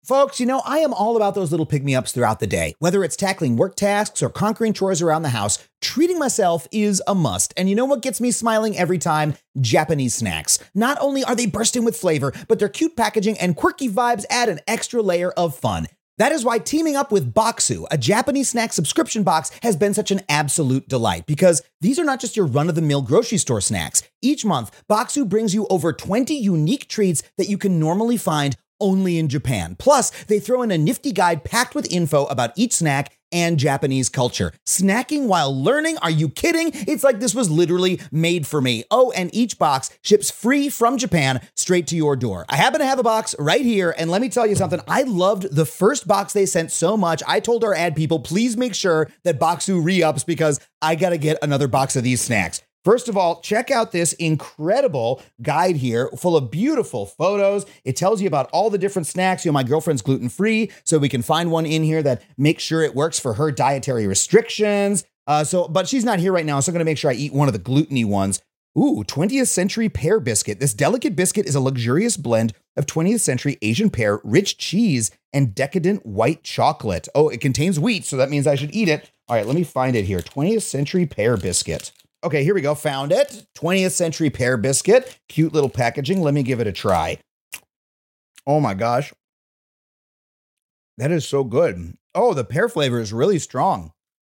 Folks, I am all about those little pick-me-ups throughout the day. Whether it's tackling work tasks or conquering chores around the house, treating myself is a must. And you know what gets me smiling every time? Japanese snacks. Not only are they bursting with flavor, but their cute packaging and quirky vibes add an extra layer of fun. That is why teaming up with Boxu, a Japanese snack subscription box, has been such an absolute delight, because these are not just your run-of-the-mill grocery store snacks. Each month, Boxu brings you over 20 unique treats that you can normally find only in Japan. Plus, they throw in a nifty guide packed with info about each snack and Japanese culture. Snacking while learning? Are you kidding? It's like this was literally made for me. Oh, and each box ships free from Japan straight to your door. I happen to have a box right here, and let me tell you something. I loved the first box they sent so much, I told our ad people, please make sure that Boxu re-ups because I gotta get another box of these snacks. First of all, check out this incredible guide here full of beautiful photos. It tells you about all the different snacks. My girlfriend's gluten-free, so we can find one in here that makes sure it works for her dietary restrictions. But she's not here right now, so I'm going to make sure I eat one of the gluten-y ones. Ooh, 20th century pear biscuit. This delicate biscuit is a luxurious blend of 20th century Asian pear, rich cheese, and decadent white chocolate. Oh, it contains wheat, so that means I should eat it. All right, let me find it here. 20th century pear biscuit. Okay, here we go. Found it. 20th century pear biscuit. Cute little packaging. Let me give it a try. Oh my gosh. That is so good. Oh, the pear flavor is really strong.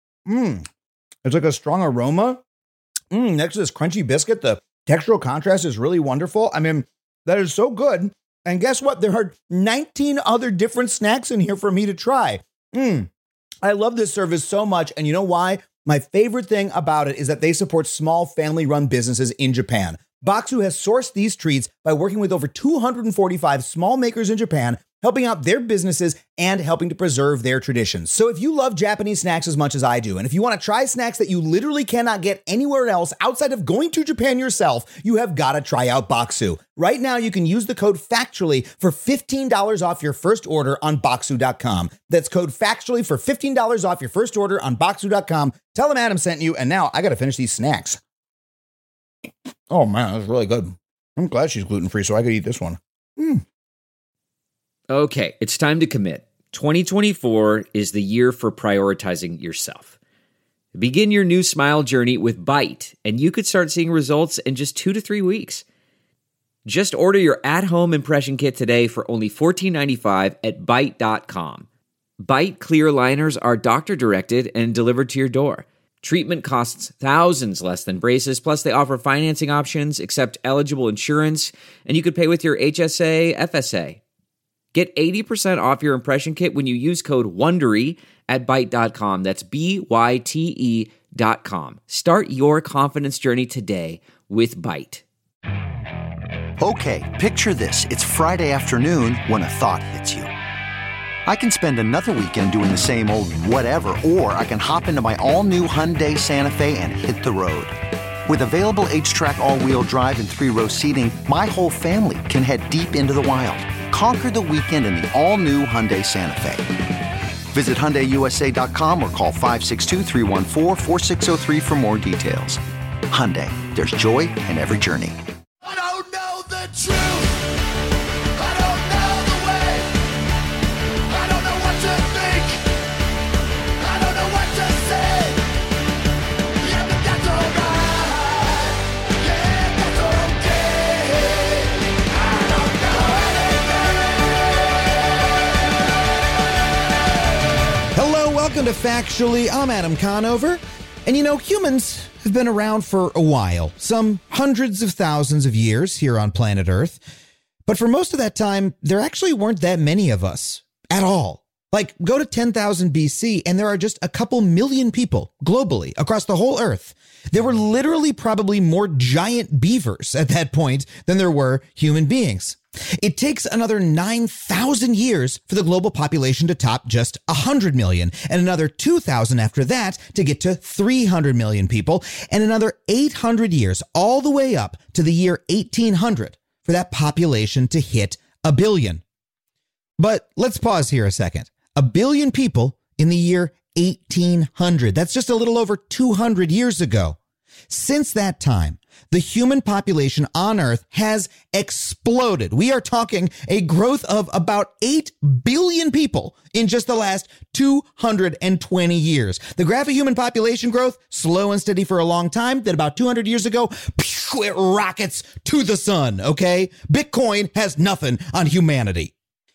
It's like a strong aroma. Next to this crunchy biscuit, the textural contrast is really wonderful. I mean, that is so good. And guess what? There are 19 other different snacks in here for me to try. I love this service so much. And you know why? My favorite thing about it is that they support small family-run businesses in Japan. Boxu has sourced these treats by working with over 245 small makers in Japan, helping out their businesses and helping to preserve their traditions. So if you love Japanese snacks as much as I do, and if you want to try snacks that you literally cannot get anywhere else outside of going to Japan yourself, you have got to try out Boxu. Right now, you can use the code FACTUALLY for $15 off your first order on Boxu.com. That's code FACTUALLY for $15 off your first order on Boxu.com. Tell them Adam sent you, and now I got to finish these snacks. Oh man, that's really good. I'm glad she's gluten-free so I could eat this one. Okay, it's time to commit. 2024 is the year for prioritizing yourself. Begin your new smile journey with Byte, and you could start seeing results in just 2 to 3 weeks. Just order your at-home impression kit today for only $14.95 at Byte.com. Byte clear liners are doctor-directed and delivered to your door. Treatment costs thousands less than braces, plus they offer financing options, accept eligible insurance, and you could pay with your HSA, FSA. Get 80% off your impression kit when you use code WONDERY at Byte.com. That's BYTE.com. Start your confidence journey today with Byte. Okay, picture this. It's Friday afternoon when a thought hits you. I can spend another weekend doing the same old whatever, or I can hop into my all-new Hyundai Santa Fe and hit the road. With available H-Track all-wheel drive and 3-row seating, my whole family can head deep into the wild. Conquer the weekend in the all-new Hyundai Santa Fe. Visit HyundaiUSA.com or call 562-314-4603 for more details. Hyundai, there's joy in every journey. I don't know the truth. I don't know the way. I don't know what to think. I don't know what to say. Yeah, but that's alright. Yeah, that's okay. I don't know anything. Hello, welcome to Factually. I'm Adam Conover. And humans have been around for a while, some hundreds of thousands of years here on planet Earth. But for most of that time, there actually weren't that many of us at all. Like, go to 10,000 BC and there are just a couple million people globally across the whole Earth. There were literally probably more giant beavers at that point than there were human beings. It takes another 9,000 years for the global population to top just 100 million, and another 2,000 after that to get to 300 million people, and another 800 years all the way up to the year 1800 for that population to hit a billion. But let's pause here a second. A billion people in the year 1800. That's just a little over 200 years ago. Since that time, the human population on Earth has exploded. We are talking a growth of about 8 billion people in just the last 220 years. The graph of human population growth, slow and steady for a long time. Then about 200 years ago, it rockets to the sun, okay? Bitcoin has nothing on humanity.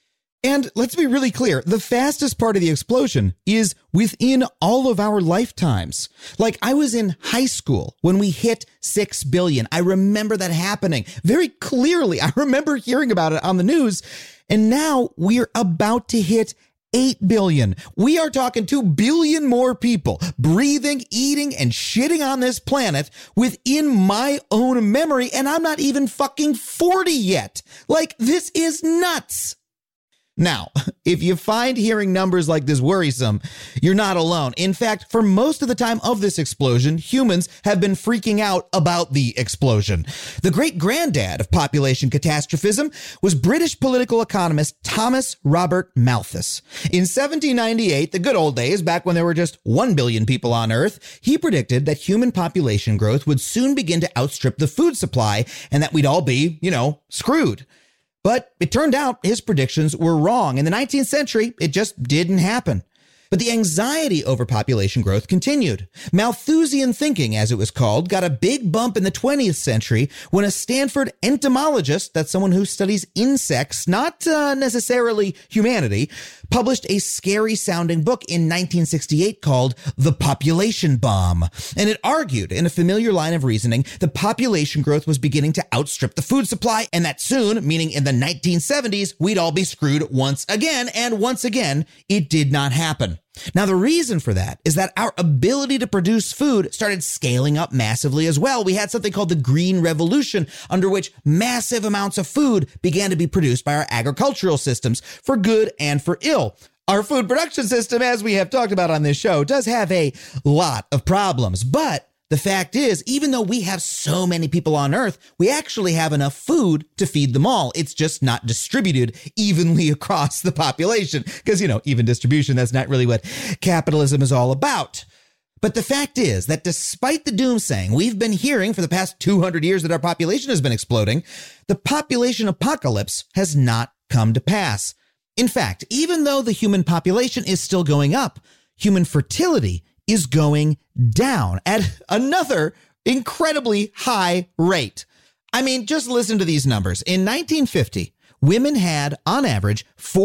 And let's be really clear, the fastest part of the explosion is within all of our lifetimes. Like, I was in high school when we hit 6 billion. I remember that happening very clearly. I remember hearing about it on the news. And now we're about to hit 8 billion. We are talking 2 billion more people breathing, eating, and shitting on this planet within my own memory. And I'm not even fucking 40 yet. Like, this is nuts. Now, if you find hearing numbers like this worrisome, you're not alone. In fact, for most of the time of this explosion, humans have been freaking out about the explosion. The great granddad of population catastrophism was British political economist Thomas Robert Malthus. In 1798, the good old days, back when there were just 1 billion people on Earth, he predicted that human population growth would soon begin to outstrip the food supply and that we'd all be, screwed. But it turned out his predictions were wrong. In the 19th century, it just didn't happen. But the anxiety over population growth continued. Malthusian thinking, as it was called, got a big bump in the 20th century when a Stanford entomologist, that's someone who studies insects, not necessarily humanity, published a scary-sounding book in 1968 called The Population Bomb. And it argued, in a familiar line of reasoning, the population growth was beginning to outstrip the food supply, and that soon, meaning in the 1970s, we'd all be screwed once again, and once again, it did not happen. Now, the reason for that is that our ability to produce food started scaling up massively as well. We had something called the Green Revolution, under which massive amounts of food began to be produced by our agricultural systems, for good and for ill. Our food production system, as we have talked about on this show, does have a lot of problems, but the fact is, even though we have so many people on Earth, we actually have enough food to feed them all. It's just not distributed evenly across the population because, even distribution, that's not really what capitalism is all about. But the fact is that despite the doomsaying we've been hearing for the past 200 years that our population has been exploding, the population apocalypse has not come to pass. In fact, even though the human population is still going up, human fertility is going down at another incredibly high rate. I mean, just listen to these numbers. In 1950, women had, on average,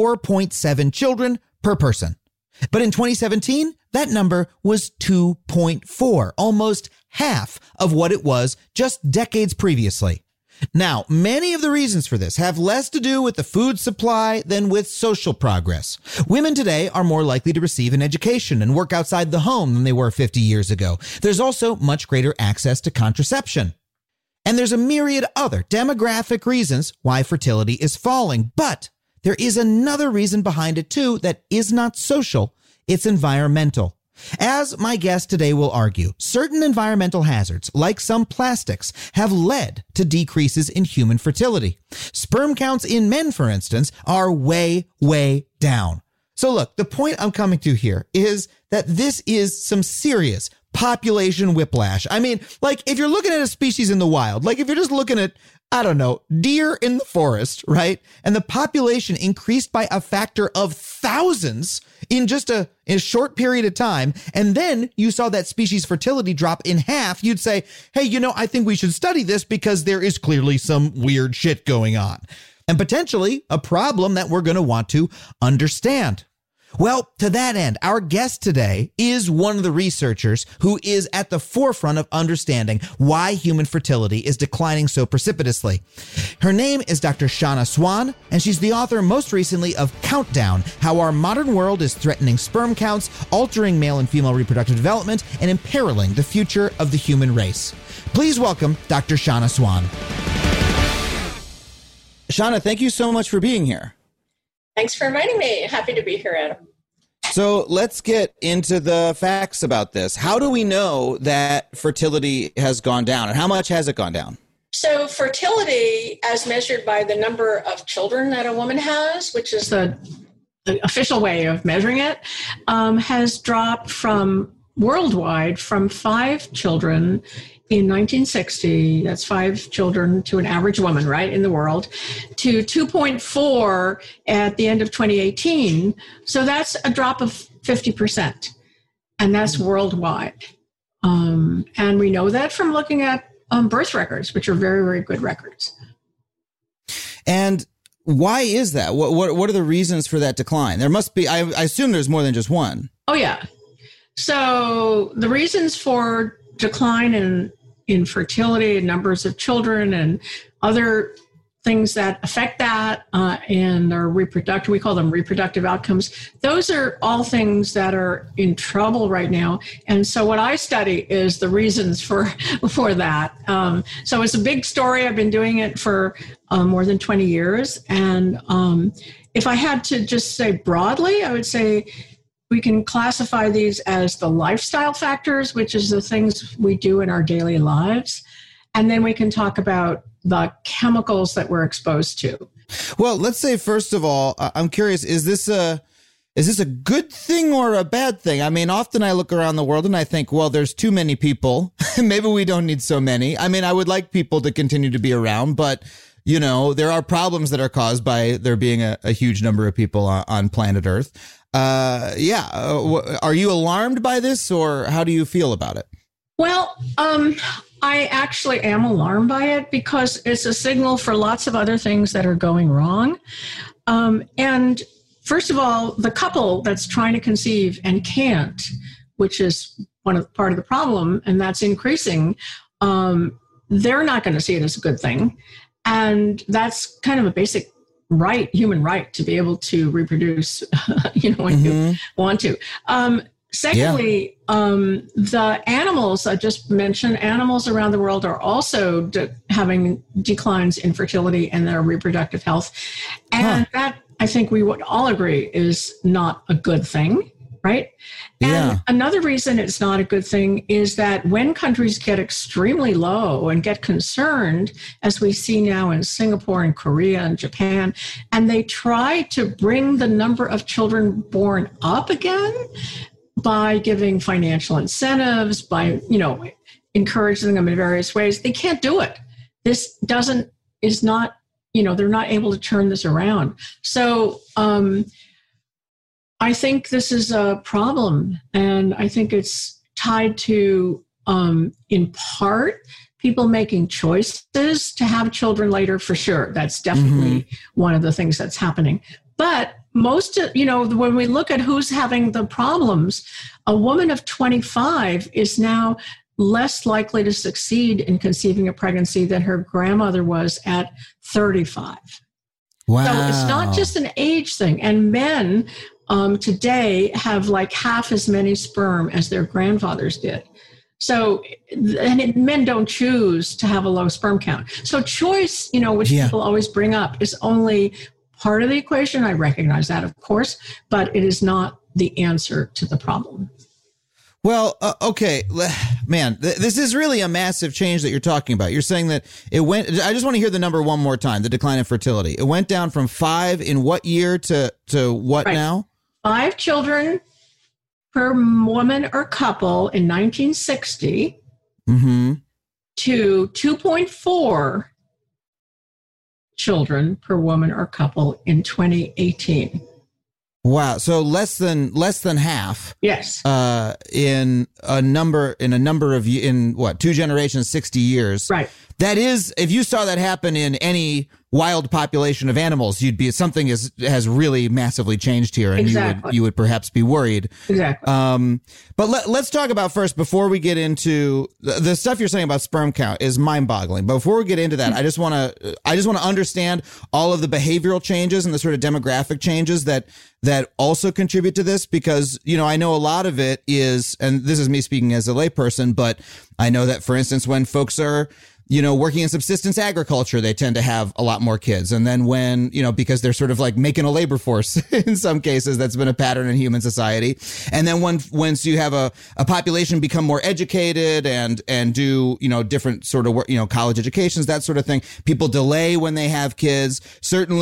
4.7 children per person. But in 2017, that number was 2.4, almost half of what it was just decades previously. Now, many of the reasons for this have less to do with the food supply than with social progress. Women today are more likely to receive an education and work outside the home than they were 50 years ago. There's also much greater access to contraception. And there's a myriad other demographic reasons why fertility is falling. But there is another reason behind it too that is not social. It's environmental. As my guest today will argue, certain environmental hazards, like some plastics, have led to decreases in human fertility. Sperm counts in men, for instance, are way, way down. So look, the point I'm coming to here is that this is some serious population whiplash. I mean, like, if you're looking at a species in the wild, like if you're just looking at, deer in the forest, right? And the population increased by a factor of thousands in just a short period of time. And then you saw that species fertility drop in half. You'd say, hey, I think we should study this because there is clearly some weird shit going on and potentially a problem that we're going to want to understand. Well, to that end, our guest today is one of the researchers who is at the forefront of understanding why human fertility is declining so precipitously. Her name is Dr. Shanna Swan, and she's the author most recently of Countdown: How Our Modern World is Threatening Sperm Counts, Altering Male and Female Reproductive Development, and Imperiling the Future of the Human Race. Please welcome Dr. Shanna Swan. Shanna, thank you so much for being here. Thanks for inviting me. Happy to be here, Adam. So let's get into the facts about this. How do we know that fertility has gone down, and how much has it gone down? So fertility, as measured by the number of children that a woman has, which is the official way of measuring it, has dropped from worldwide from 5 children in 1960, that's 5 children to an average woman, right, in the world, to 2.4 at the end of 2018. So that's a drop of 50%, and that's worldwide. And we know that from looking at birth records, which are very, very good records. And why is that? What are the reasons for that decline? There must be, I assume there's more than just one. Oh, yeah. So the reasons for decline in fertility and numbers of children and other things that affect that and are reproductive, we call them reproductive outcomes. Those are all things that are in trouble right now. And so what I study is the reasons for that. So it's a big story. I've been doing it for more than 20 years. And if I had to just say broadly, I would say we can classify these as the lifestyle factors, which is the things we do in our daily lives. And then we can talk about the chemicals that we're exposed to. Well, let's say, first of all, I'm curious, is this a good thing or a bad thing? I mean, often I look around the world and I think, well, there's too many people. Maybe we don't need so many. I mean, I would like people to continue to be around, but, you know, there are problems that are caused by there being a huge number of people on planet Earth. Are you alarmed by this, or how do you feel about it? Well, I actually am alarmed by it because it's a signal for lots of other things that are going wrong. And first of all, the couple that's trying to conceive and can't, which is part of the problem, and that's increasing, they're not going to see it as a good thing. And that's kind of a basic human right to be able to reproduce, when you want to. Secondly, the animals I just mentioned, animals around the world are also having declines in fertility and their reproductive health. And that, I think we would all agree, is not a good thing, right? And another reason it's not a good thing is that when countries get extremely low and get concerned, as we see now in Singapore and Korea and Japan, and they try to bring the number of children born up again, by giving financial incentives, by, encouraging them in various ways, they can't do it. This is not, they're not able to turn this around. So I think this is a problem. And I think it's tied to, in part, people making choices to have children later, for sure. That's definitely one of the things that's happening. But when we look at who's having the problems, a woman of 25 is now less likely to succeed in conceiving a pregnancy than her grandmother was at 35. Wow. So it's not just an age thing. And men today have like half as many sperm as their grandfathers did. So, men don't choose to have a low sperm count. So choice, which people always bring up, is only part of the equation. I recognize that, of course, but it is not the answer to the problem. Well, okay, man, this is really a massive change that you're talking about. You're saying that it went, I just want to hear the number one more time, the decline in fertility. It went down from 5 in what year to what now? 5 children per woman or couple in 1960 to 2.4 children per woman or couple in 2018. Wow. So less than half. Yes. In a number of 2 generations, 60 years. Right. That is, if you saw that happen in any wild population of animals, you'd be, something has really massively changed here, and you would perhaps be worried. Exactly. But let's talk about first, before we get into the stuff you're saying about sperm count is mind-boggling. But before we get into that, I just want to understand all of the behavioral changes and the sort of demographic changes that also contribute to this, because, I know a lot of it is, and this is me speaking as a layperson, but I know that, for instance, when folks are working in subsistence agriculture, they tend to have a lot more kids. And then when, because they're sort of like making a labor force in some cases, that's been a pattern in human society. And then once you have a population become more educated and do, different sort of work, college educations, that sort of thing, people delay when they have kids. Certainly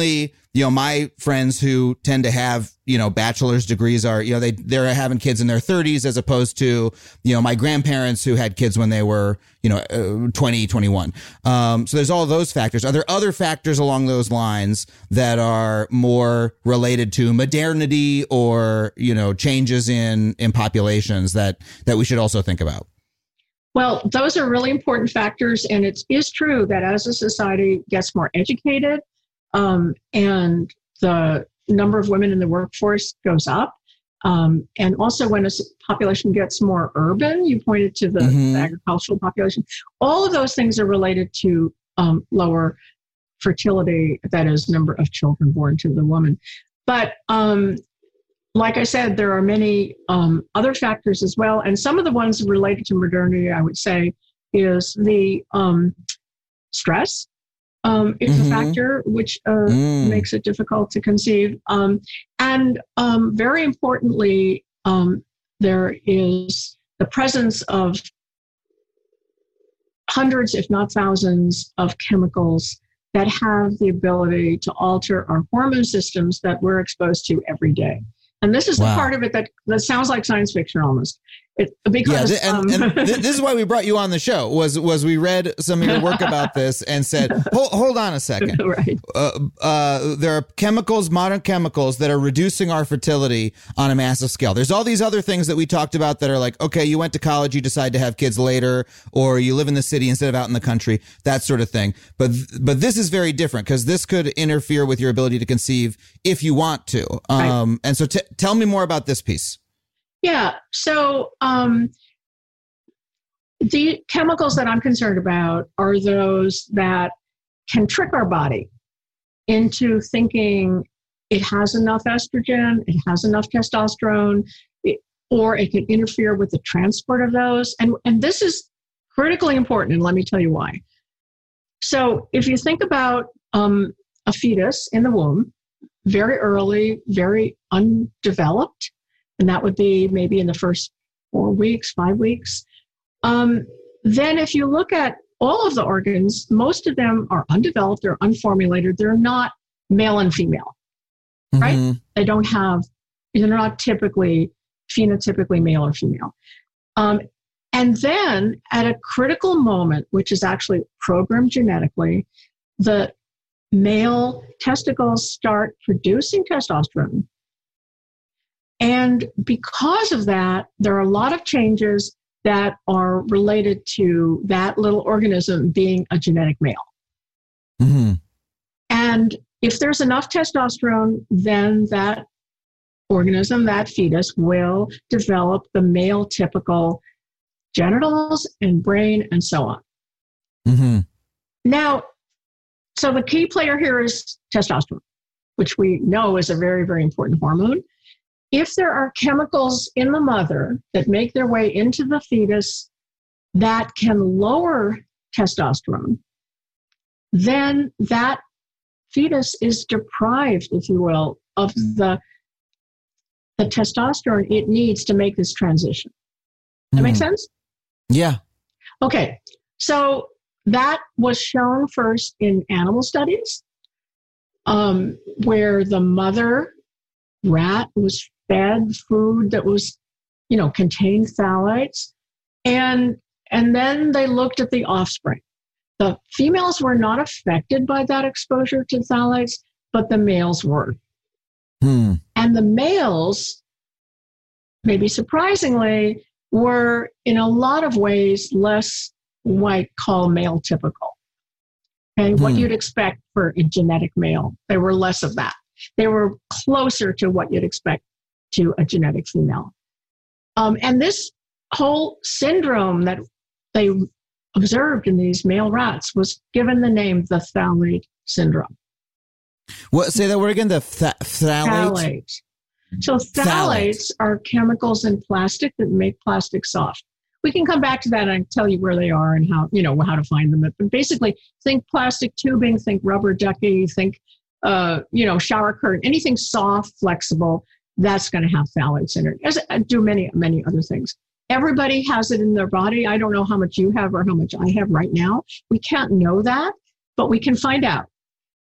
my friends who tend to have, bachelor's degrees are, they're having kids in their 30s as opposed to, my grandparents who had kids when they were, 20, 21. So there's all those factors. Are there other factors along those lines that are more related to modernity or, changes in populations that we should also think about? Well, those are really important factors. And it is true that as a society gets more educated, and the number of women in the workforce goes up, and also when a population gets more urban, you pointed to the agricultural population, all of those things are related to lower fertility, that is, number of children born to the woman. But like I said, there are many other factors as well. And some of the ones related to modernity, I would say, is the stress. Is a factor which makes it difficult to conceive. And very importantly, there is the presence of hundreds, if not thousands, of chemicals that have the ability to alter our hormone systems that we're exposed to every day. And this is the part of it that sounds like science fiction almost. Because and this is why we brought you on the show. Was we read some of your work about this and said, hold on a second. Right. There are chemicals, modern chemicals, that are reducing our fertility on a massive scale. There's all these other things that we talked about that are like, okay, you went to college, you decide to have kids later, or you live in the city instead of out in the country, that sort of thing. But this is very different because this could interfere with your ability to conceive if you want to. Right. And so tell me more about this piece. Yeah. So the chemicals that I'm concerned about are those that can trick our body into thinking it has enough estrogen, it has enough testosterone, or it can interfere with the transport of those. And this is critically important, and let me tell you why. So if you think about a fetus in the womb, very early, very undeveloped, and that would be maybe in the first 4 weeks, 5 weeks. Then if you look at all of the organs, most of them are undeveloped, they're unformulated, they're not male and female, right? They're not typically, phenotypically male or female. And then at a critical moment, which is actually programmed genetically, the male testicles start producing testosterone. And because of that, there are a lot of changes that are related to that little organism being a genetic male. Mm-hmm. And if there's enough testosterone, then that organism, that fetus, will develop the male typical genitals and brain and so on. Mm-hmm. Now, so the key player here is testosterone, which we know is a very, very important hormone. If there are chemicals in the mother that make their way into the fetus that can lower testosterone, then that fetus is deprived, if you will, of the testosterone it needs to make this transition. That make sense? Yeah. Okay. So that was shown first in animal studies, where the mother rat was fed food that was, contained phthalates. And then they looked at the offspring. The females were not affected by that exposure to phthalates, but the males were. And the males, maybe surprisingly, were in a lot of ways less what I call male typical. Okay, what you'd expect for a genetic male. They were less of that. They were closer to what you'd expect to a genetic female. And this whole syndrome that they observed in these male rats was given the name the phthalate syndrome. What? Say that word again, the phthalate? Phthalate. So phthalates are chemicals in plastic that make plastic soft. We can come back to that and tell you where they are and how, how to find them. But basically, think plastic tubing, think rubber ducky, think shower curtain, anything soft, flexible, that's going to have phthalates in it, as do many, many other things. Everybody has it in their body. I don't know how much you have or how much I have right now. We can't know that, but we can find out.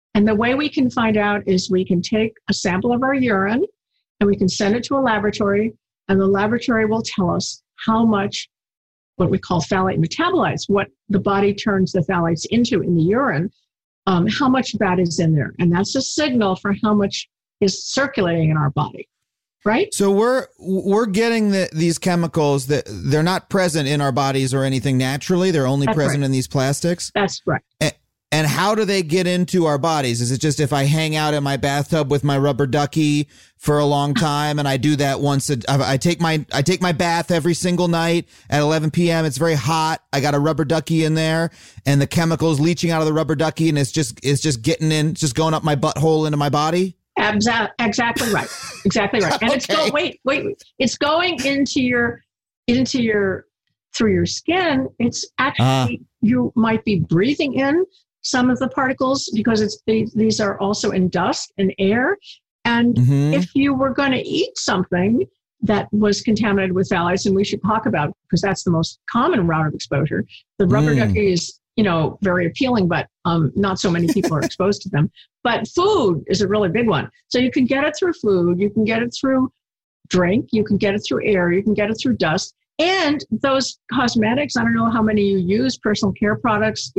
And the way we can find out is we can take a sample of our urine and we can send it to a laboratory, and the laboratory will tell us how much what we call phthalate metabolites, what the body turns the phthalates into in the urine, how much of that is in there. And that's a signal for how much is circulating in our body, right? So we're getting these chemicals that they're not present in our bodies or anything naturally. They're only present in these plastics. That's correct. And how do they get into our bodies? Is it just if I hang out in my bathtub with my rubber ducky for a long time, and I do that I take my bath every single night at 11 p.m. It's very hot. I got a rubber ducky in there, and the chemicals leaching out of the rubber ducky, and it's just getting in, just going up my butthole into my body. Exactly right. Exactly right. And Okay. It's going into your through your skin. It's actually you might be breathing in some of the particles because these are also in dust and air. And if you were going to eat something that was contaminated with phthalates, and we should talk about because that's the most common route of exposure, the rubber ducky is, very appealing, but not so many people are exposed to them. But food is a really big one. So you can get it through food, you can get it through drink, you can get it through air, you can get it through dust. And those cosmetics, I don't know how many you use, personal care products,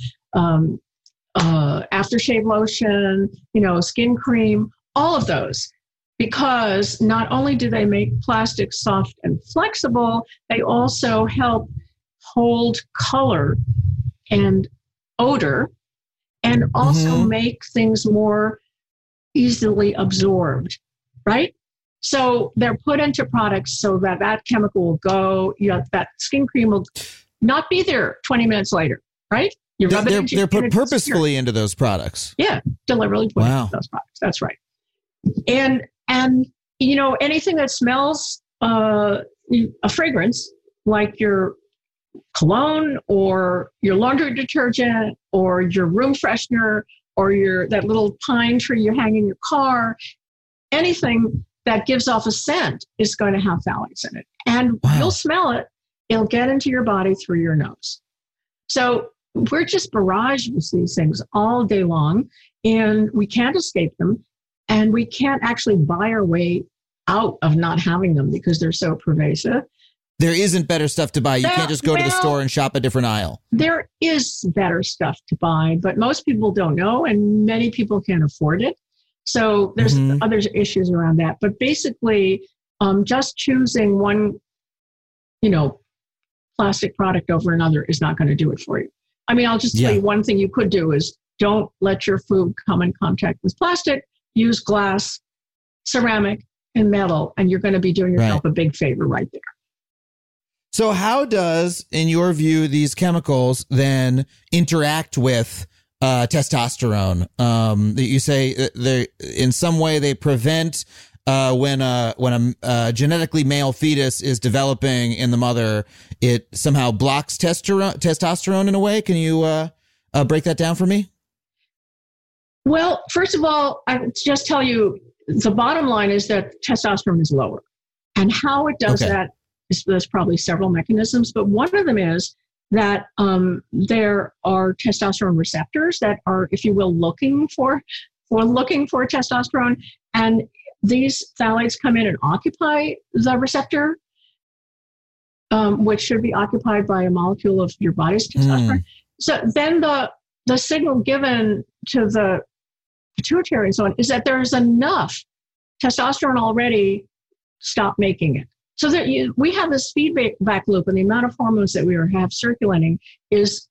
aftershave lotion, skin cream, all of those. Because not only do they make plastic soft and flexible, they also help hold color and odor and also make things more easily absorbed, right? So they're put into products so that chemical will go, that skin cream will not be there 20 minutes later, right? You rub they're put purposefully into those products. Yeah, deliberately put into those products. That's right. And anything that smells a fragrance, like your cologne or your laundry detergent or your room freshener or that little pine tree you hang in your car, anything that gives off a scent is going to have phthalates in it. And you'll smell it. It'll get into your body through your nose. So we're just barraged with these things all day long, and we can't escape them. And we can't actually buy our way out of not having them because they're so pervasive. There isn't better stuff to buy. You can't just go to the store and shop a different aisle. There is better stuff to buy, but most people don't know, and many people can't afford it. So there's other issues around that. But basically, just choosing one, plastic product over another is not going to do it for you. I mean, I'll just tell you one thing you could do is don't let your food come in contact with plastic. Use glass, ceramic, and metal, and you're going to be doing yourself a big favor right there. So how does, in your view, these chemicals then interact with testosterone? You say they in some way they prevent when a genetically male fetus is developing in the mother, it somehow blocks testosterone in a way. Can you break that down for me? Well, first of all, I would just tell you the bottom line is that testosterone is lower. And how it does that is there's probably several mechanisms, but one of them is that there are testosterone receptors that are, if you will, looking for testosterone. And these phthalates come in and occupy the receptor, which should be occupied by a molecule of your body's testosterone. So then the signal given to the pituitary and so on is that there's enough testosterone already, stop making it. So that we have this feedback loop, and the amount of hormones that we have circulating is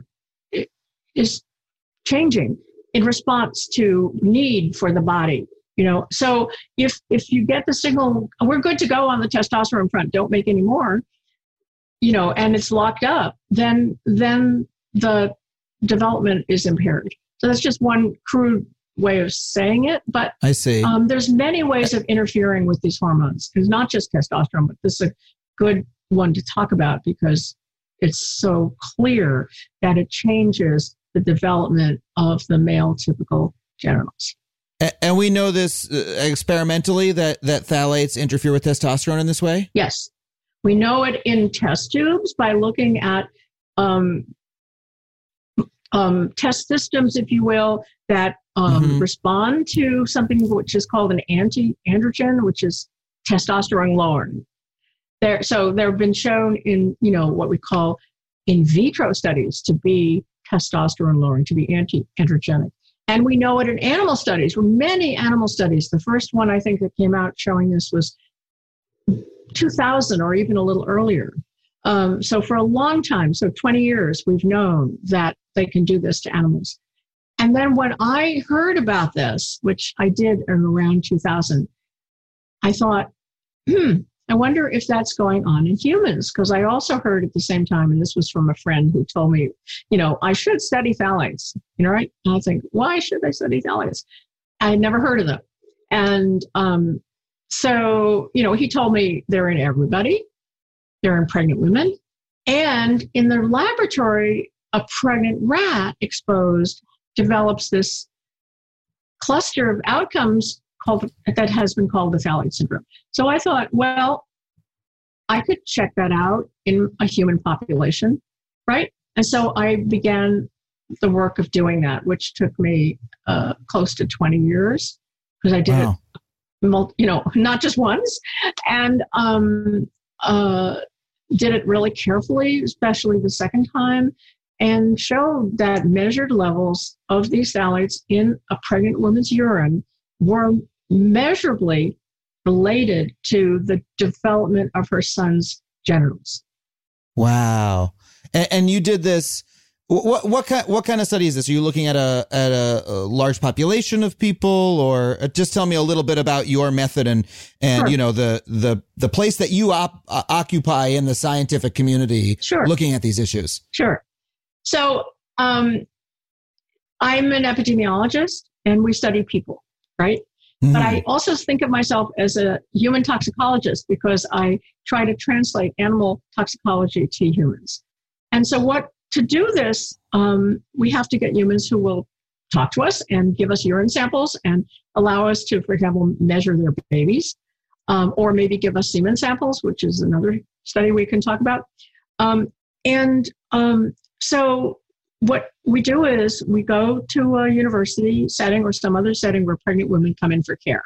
changing in response to need for the body. So if you get the signal, we're good to go on the testosterone front, don't make any more, and it's locked up, then the development is impaired. So that's just one crude way of saying it, but I see. There's many ways of interfering with these hormones. It's not just testosterone, but this is a good one to talk about because it's so clear that it changes the development of the male typical genitals. And we know this experimentally that phthalates interfere with testosterone in this way? Yes. We know it in test tubes by looking at test systems, if you will, that respond to something which is called an anti-androgen, which is testosterone lowering. So they've been shown in, what we call in vitro studies to be testosterone lowering, to be anti-androgenic. And we know it in animal studies, many animal studies. The first one I think that came out showing this was 2000 or even a little earlier. So for a long time, so 20 years, we've known that they can do this to animals. And then when I heard about this, which I did in around 2000, I thought, I wonder if that's going on in humans, because I also heard at the same time, and this was from a friend who told me, I should study phthalates, right? And I think, why should I study phthalates? I had never heard of them. And so, he told me they're in everybody, they're in pregnant women, and in their laboratory, a pregnant rat exposed develops this cluster of outcomes that has been called the phthalate syndrome. So I thought, well, I could check that out in a human population, right? And so I began the work of doing that, which took me close to 20 years because I did it, not just once, and did it really carefully, especially the second time, and showed that measured levels of these phthalates in a pregnant woman's urine were measurably related to the development of her son's genitals. Wow. And you did this. What kind of study is this? Are you looking at a large population of people, or just tell me a little bit about your method and Sure. the place that you occupy in the scientific community, Sure. looking at these issues? Sure. So I'm an epidemiologist, and we study people, right? But I also think of myself as a human toxicologist because I try to translate animal toxicology to humans. And so to do this, we have to get humans who will talk to us and give us urine samples and allow us to, for example, measure their babies, or maybe give us semen samples, which is another study we can talk about. So what we do is we go to a university setting or some other setting where pregnant women come in for care.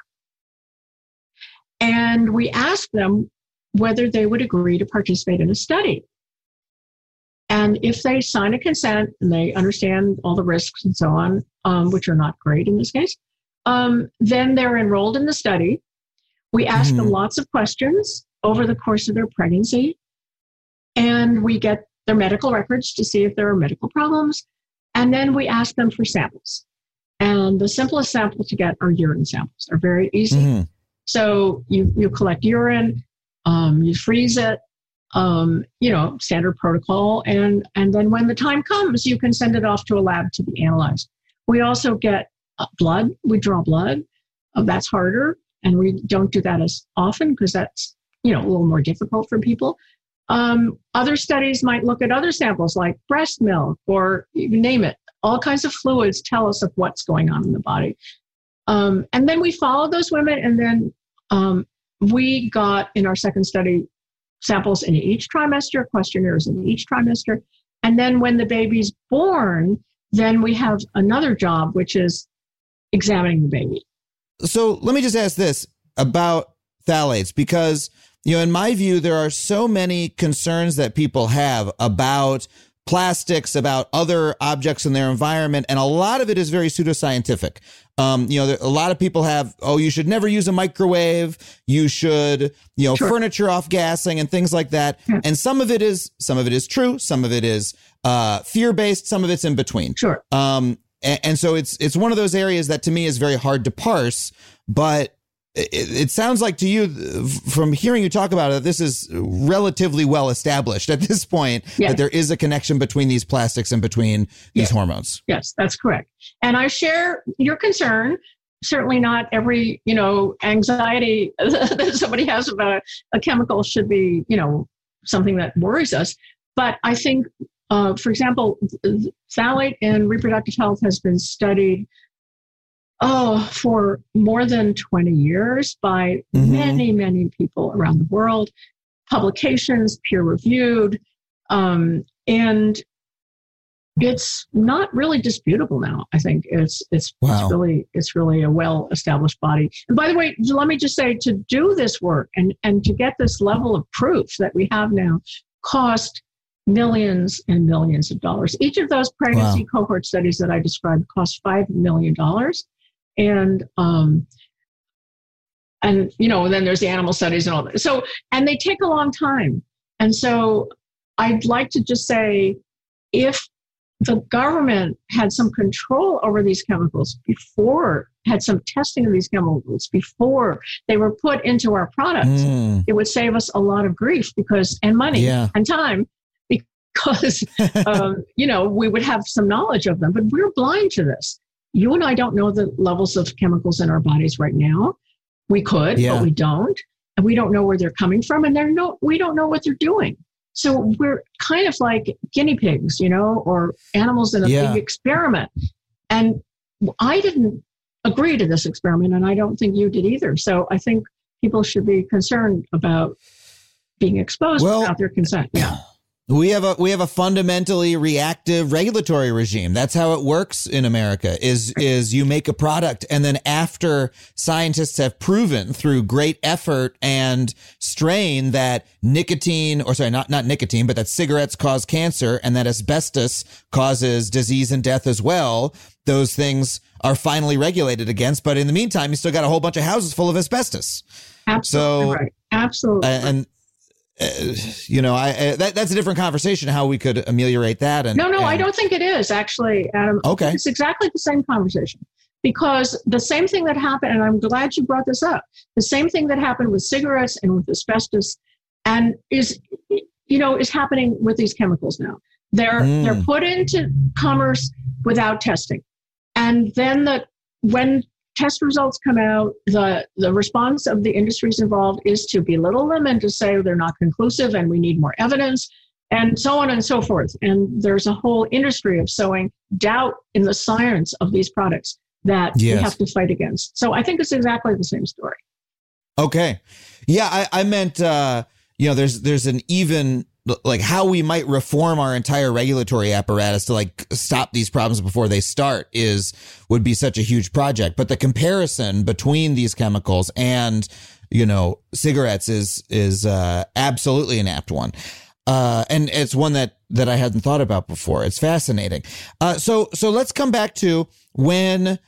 And we ask them whether they would agree to participate in a study. And if they sign a consent and they understand all the risks and so on, which are not great in this case, then they're enrolled in the study. We ask them lots of questions over the course of their pregnancy, and we get their medical records to see if there are medical problems. And then we ask them for samples. And the simplest sample to get are urine samples. They're very easy. So you collect urine, you freeze it, standard protocol. And then when the time comes, you can send it off to a lab to be analyzed. We also get blood. We draw blood. That's harder. And we don't do that as often because that's, a little more difficult for people. Other studies might look at other samples like breast milk or you name it. All kinds of fluids tell us of what's going on in the body. And then we follow those women. And then we got in our second study samples in each trimester, questionnaires in each trimester. And then when the baby's born, then we have another job, which is examining the baby. So let me just ask this about phthalates, because in my view, there are so many concerns that people have about plastics, about other objects in their environment, and a lot of it is very pseudoscientific. A lot of people have, you should never use a microwave. You should, Sure. furniture off gassing and things like that. Yeah. And some of it is true. Some of it is fear-based. Some of it's in between. Sure. And so it's one of those areas that to me is very hard to parse, but it sounds like to you, from hearing you talk about it, this is relatively well established at this point, Yes. that there is a connection between these plastics and between these hormones. Yes, that's correct. And I share your concern. Certainly not every, anxiety that somebody has about a chemical should be, something that worries us. But I think, for example, phthalate in reproductive health has been studied for more than 20 years by many, many people around the world, publications, peer-reviewed. And it's not really disputable now. I think it's Wow. it's really a well-established body. And by the way, let me just say, to do this work and to get this level of proof that we have now cost millions and millions of dollars. Each of those pregnancy cohort studies that I described cost $5 million. And then there's the animal studies and all that. So, and they take a long time. And so I'd like to just say, if the government had some control over these chemicals before, had some testing of these chemicals before they were put into our products, it would save us a lot of grief and money and time, because, we would have some knowledge of them. But we're blind to this. You and I don't know the levels of chemicals in our bodies right now. We could, but we don't. And we don't know where they're coming from. And we don't know what they're doing. So we're kind of like guinea pigs, or animals in a big experiment. And I didn't agree to this experiment, and I don't think you did either. So I think people should be concerned about being exposed without their consent. We have a fundamentally reactive regulatory regime. That's how it works in America, is you make a product, and then after scientists have proven through great effort and strain that not nicotine, but that cigarettes cause cancer and that asbestos causes disease and death as well, those things are finally regulated against. But in the meantime, you still got a whole bunch of houses full of asbestos. Absolutely right. Absolutely. And that's a different conversation, how we could ameliorate that. I don't think it is, actually, Adam. Okay. It's exactly the same conversation, because the same thing that happened, and I'm glad you brought this up, the same thing that happened with cigarettes and with asbestos and is happening with these chemicals now. They're put into commerce without testing. And then when test results come out, the response of the industries involved is to belittle them and to say they're not conclusive and we need more evidence, and so on and so forth. And there's a whole industry of sowing doubt in the science of these products that we have to fight against. So I think it's exactly the same story. Okay. Yeah, I meant, there's an even, like, how we might reform our entire regulatory apparatus to stop these problems before they start would be such a huge project. But the comparison between these chemicals and, cigarettes is absolutely an apt one. And it's one that I hadn't thought about before. It's fascinating. So let's come back to when,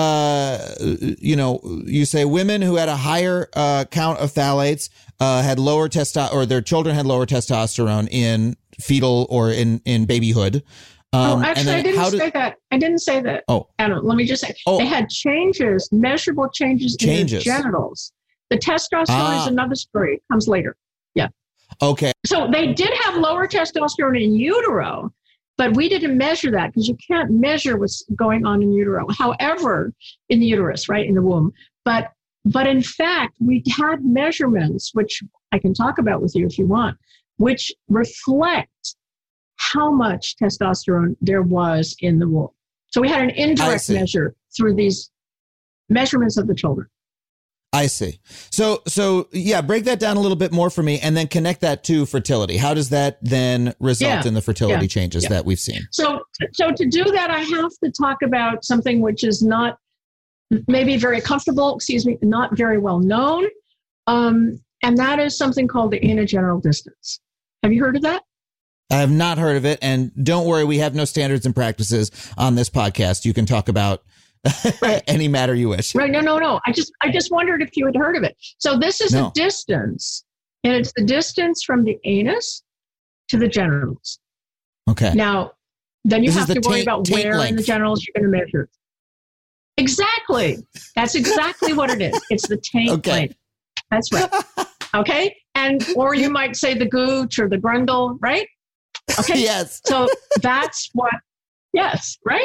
you say women who had a higher count of phthalates had lower or their children had lower testosterone in fetal or in babyhood. Actually, I didn't say that. I didn't say that. Oh, Adam, let me just say, they had measurable changes in their genitals. The testosterone is another story. It comes later. Yeah. Okay. So they did have lower testosterone in utero, but we didn't measure that because you can't measure what's going on in utero. However, in the uterus, right, in the womb. But in fact, we had measurements, which I can talk about with you if you want, which reflect how much testosterone there was in the womb. So we had an indirect measure through these measurements of the children. I see. So break that down a little bit more for me, and then connect that to fertility. How does that then result in the fertility changes that we've seen? So to do that, I have to talk about something which is not maybe very comfortable, not very well known. And that is something called the anogenital distance. Have you heard of that? I have not heard of it. And don't worry, we have no standards and practices on this podcast. You can talk about any matter you wish. Right. No. I just wondered if you had heard of it. So this is a distance, and it's the distance from the anus to the genitals. Okay. Now, then you have to worry about where length in the genitals you're going to measure. Exactly. That's exactly what it is. It's the taint length. That's right. Okay. Or you might say the gooch or the grundle, right? Okay. Yes. So that's what, yes, right?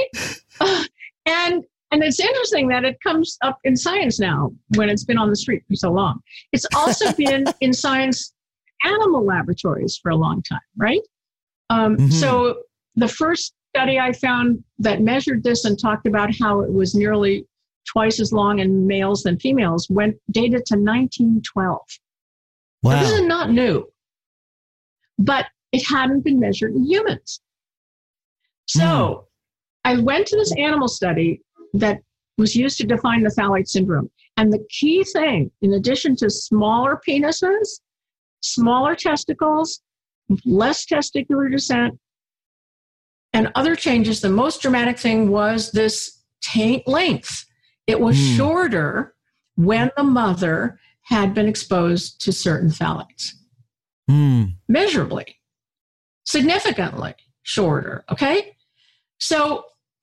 And it's interesting that it comes up in science now when it's been on the street for so long. It's also been in science animal laboratories for a long time, right? So the first study I found that measured this and talked about how it was nearly twice as long in males than females dated to 1912. Wow. Now, this is not new, but it hadn't been measured in humans. So I went to this animal study that was used to define the phthalate syndrome. And the key thing, in addition to smaller penises, smaller testicles, less testicular descent, and other changes, the most dramatic thing was this taint length. It was shorter when the mother had been exposed to certain phthalates. Measurably, significantly shorter, okay? So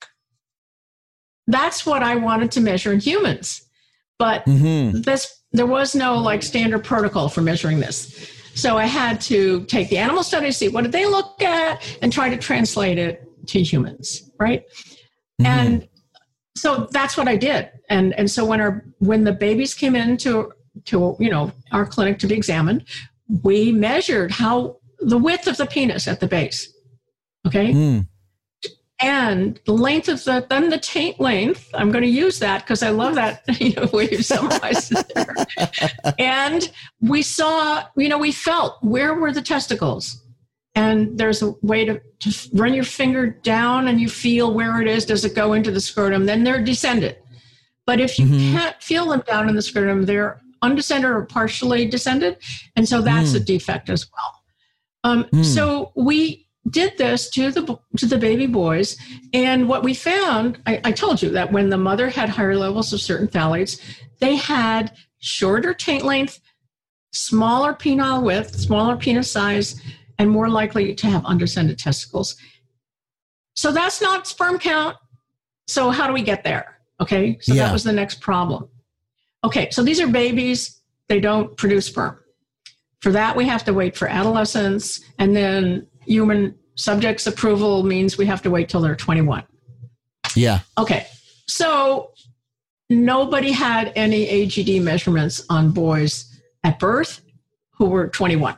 that's what I wanted to measure in humans. But there was no like standard protocol for measuring this. So I had to take the animal study, see what did they look at, and try to translate it to humans, right? And so that's what I did. And so when the babies came into our clinic to be examined, we measured the width of the penis at the base, okay? And the length of then the taint length, I'm going to use that because I love that way you summarized it there. And we saw, we felt where were the testicles? And there's a way to run your finger down and you feel where it is. Does it go into the scrotum? Then they're descended. But if you can't feel them down in the scrotum, they're undescended or partially descended. And so that's a defect as well. So we did this to the baby boys. And what we found, I told you that when the mother had higher levels of certain phthalates, they had shorter taint length, smaller penile width, smaller penis size, and more likely to have undescended testicles. So that's not sperm count. So how do we get there? Okay, so that was the next problem. Okay, so these are babies. They don't produce sperm. For that, we have to wait for adolescence, and then human subjects approval means we have to wait till they're 21. Yeah. Okay, so nobody had any AGD measurements on boys at birth who were 21.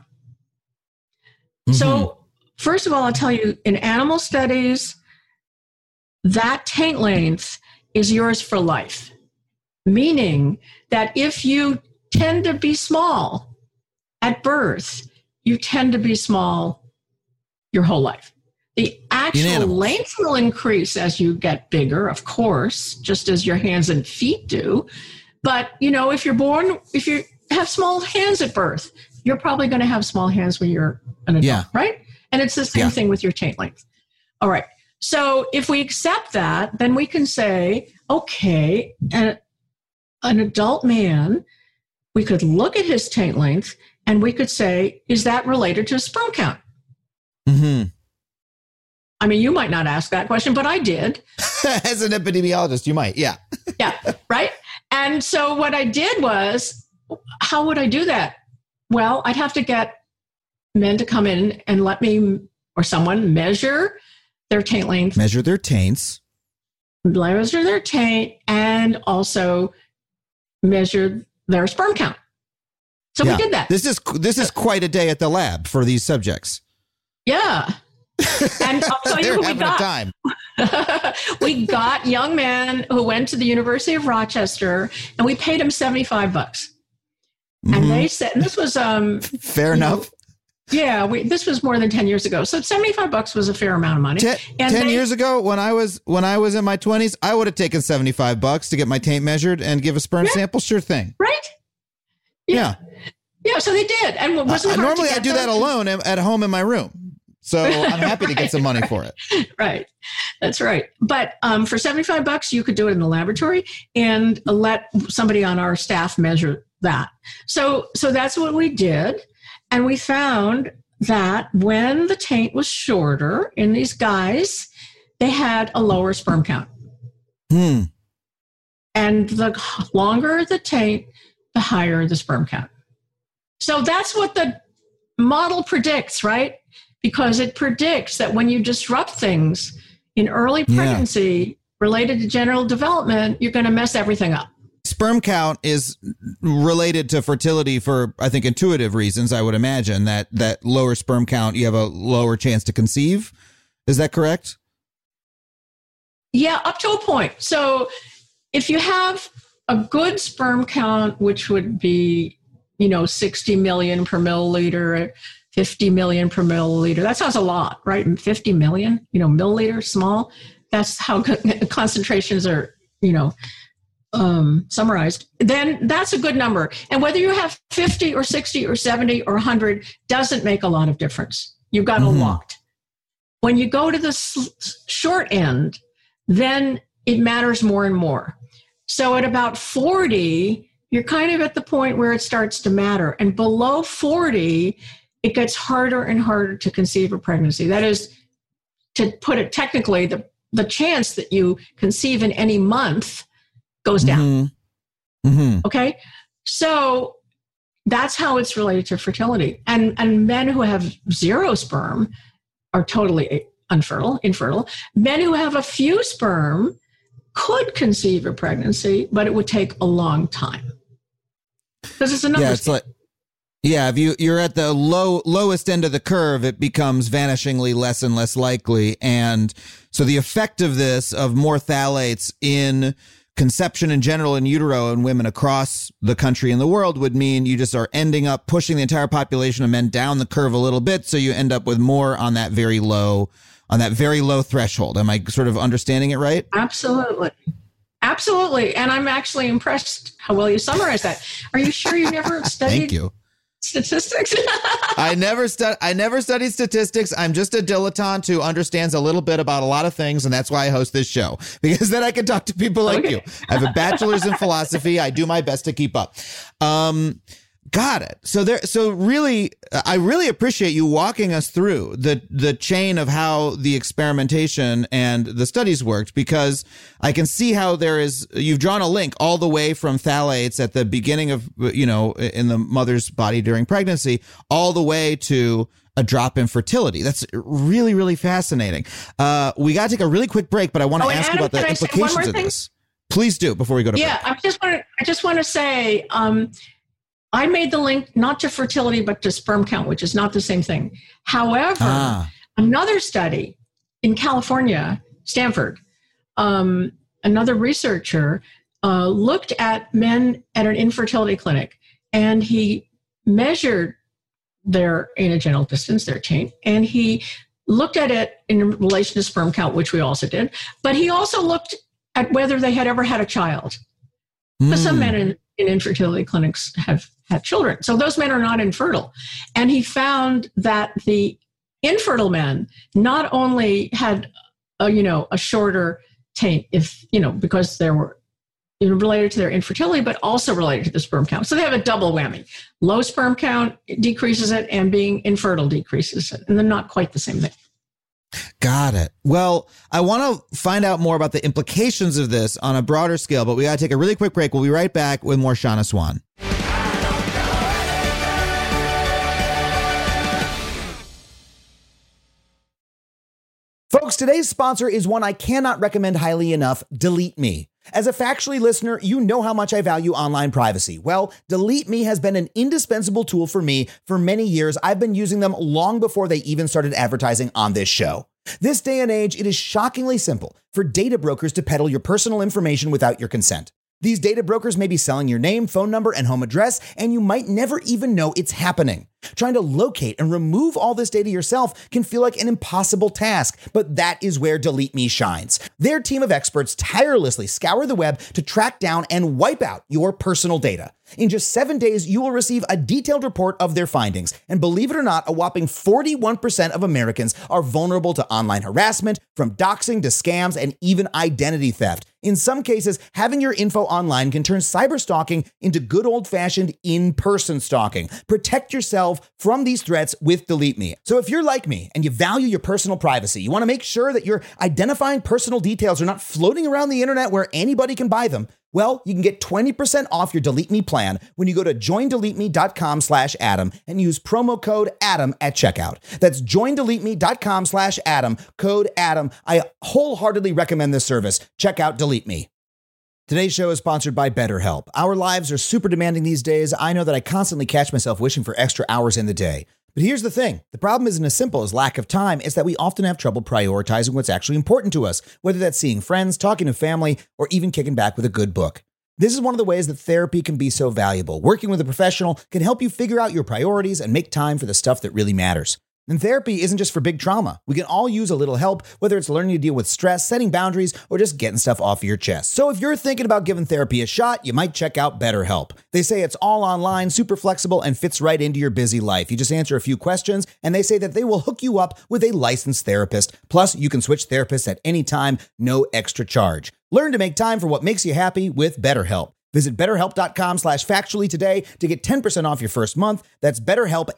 So first of all, I'll tell you, in animal studies, that taint length is yours for life, meaning that if you tend to be small at birth, you tend to be small your whole life. The actual length will increase as you get bigger, of course, just as your hands and feet do. But, if you have small hands at birth, you're probably going to have small hands when you're an adult, right? And it's the same thing with your taint length. All right. So if we accept that, then we can say, okay, an adult man, we could look at his taint length and we could say, is that related to sperm count? I mean, you might not ask that question, but I did. As an epidemiologist, you might. Yeah. Yeah. Right. And so what I did was, how would I do that? Well, I'd have to get men to come in and let me or someone measure their taint length. Measure their taints. Measure their taint and also measure their sperm count. So we did that. This is quite a day at the lab for these subjects. Yeah. And I'll tell you who we got. Time. We got young men who went to the University of Rochester, and we paid them $75. And they said, and this was fair enough. This was more than 10 years ago. So $75 was a fair amount of money. 10 years ago, when I was in my 20s, I would have taken $75 to get my taint measured and give a sperm sample. Sure thing. Right? Yeah. Yeah, so they did. And it wasn't hard normally to get I do that alone at home in my room. So I'm happy to get some money for it. Right. That's right. But for $75, you could do it in the laboratory and let somebody on our staff measure that. So that's what we did. And we found that when the taint was shorter in these guys, they had a lower sperm count. And the longer the taint, the higher the sperm count. So that's what the model predicts, right? Because it predicts that when you disrupt things in early pregnancy related to genital development, you're going to mess everything up. Sperm count is related to fertility for, I think, intuitive reasons. I would imagine that lower sperm count, you have a lower chance to conceive. Is that correct? Yeah, up to a point. So if you have a good sperm count, which would be, 60 million per milliliter, 50 million per milliliter. That sounds a lot, right? 50 million, milliliters, small. That's how concentrations are, summarized. Then that's a good number. And whether you have 50 or 60 or 70 or 100 doesn't make a lot of difference. You've got a lot. When you go to the short end, then it matters more and more. So at about 40, you're kind of at the point where it starts to matter. And below 40, it gets harder and harder to conceive a pregnancy. That is, to put it technically, the chance that you conceive in any month goes down. Okay? So that's how it's related to fertility. And men who have zero sperm are totally infertile. Men who have a few sperm could conceive a pregnancy, but it would take a long time. Because it's a numbers game. If you're at the lowest end of the curve, it becomes vanishingly less and less likely. And so the effect of this, of more phthalates in conception in general in utero in women across the country and the world, would mean you just are ending up pushing the entire population of men down the curve a little bit. So you end up with more on that very low threshold. Am I sort of understanding it right? Absolutely. And I'm actually impressed how well you summarized that. Are you sure you never studied Thank you. Statistics? I never studied statistics. I'm just a dilettante who understands a little bit about a lot of things, and that's why I host this show, because then I can talk to people like you. I have a bachelor's in philosophy. I do my best to keep up. Got it. So really, I really appreciate you walking us through the chain of how the experimentation and the studies worked, because I can see how you've drawn a link all the way from phthalates at the beginning of, in the mother's body during pregnancy, all the way to a drop in fertility. That's really, really fascinating. We got to take a really quick break, but I want to ask you about the implications of this. Please do, before we go to break. I just want to say, I made the link not to fertility, but to sperm count, which is not the same thing. However, another study in California, Stanford, another researcher looked at men at an infertility clinic, and he measured their anogenital distance, their chain, and he looked at it in relation to sperm count, which we also did. But he also looked at whether they had ever had a child. Because some men in infertility clinics have had children. So those men are not infertile. And he found that the infertile men not only had a shorter taint, because they were related to their infertility, but also related to the sperm count. So they have a double whammy. Low sperm count decreases it, and being infertile decreases it. And they're not quite the same thing. Got it. Well, I want to find out more about the implications of this on a broader scale, but we got to take a really quick break. We'll be right back with more Shauna Swan. Folks, today's sponsor is one I cannot recommend highly enough, Delete Me. As a Factually listener, you know how much I value online privacy. Well, Delete Me has been an indispensable tool for me for many years. I've been using them long before they even started advertising on this show. This day and age, it is shockingly simple for data brokers to peddle your personal information without your consent. These data brokers may be selling your name, phone number, and home address, and you might never even know it's happening. Trying to locate and remove all this data yourself can feel like an impossible task, but that is where Delete Me shines. Their team of experts tirelessly scour the web to track down and wipe out your personal data. In just 7 days, you will receive a detailed report of their findings. And believe it or not, a whopping 41% of Americans are vulnerable to online harassment, from doxing to scams and even identity theft. In some cases, having your info online can turn cyberstalking into good old-fashioned in-person stalking. Protect yourself from these threats with Delete Me. So if you're like me and you value your personal privacy, you want to make sure that your identifying personal details are not floating around the internet where anybody can buy them, well, you can get 20% off your Delete Me plan when you go to joindeleteme.com/Adam and use promo code Adam at checkout. That's joindeleteme.com/Adam, code Adam. I wholeheartedly recommend this service. Check out Delete Me. Today's show is sponsored by BetterHelp. Our lives are super demanding these days. I know that I constantly catch myself wishing for extra hours in the day. But here's the thing. The problem isn't as simple as lack of time. It's that we often have trouble prioritizing what's actually important to us, whether that's seeing friends, talking to family, or even kicking back with a good book. This is one of the ways that therapy can be so valuable. Working with a professional can help you figure out your priorities and make time for the stuff that really matters. And therapy isn't just for big trauma. We can all use a little help, whether it's learning to deal with stress, setting boundaries, or just getting stuff off your chest. So if you're thinking about giving therapy a shot, you might check out BetterHelp. They say it's all online, super flexible, and fits right into your busy life. You just answer a few questions, and they say that they will hook you up with a licensed therapist. Plus, you can switch therapists at any time, no extra charge. Learn to make time for what makes you happy with BetterHelp. Visit betterhelp.com/factually today to get 10% off your first month. That's BetterHelp,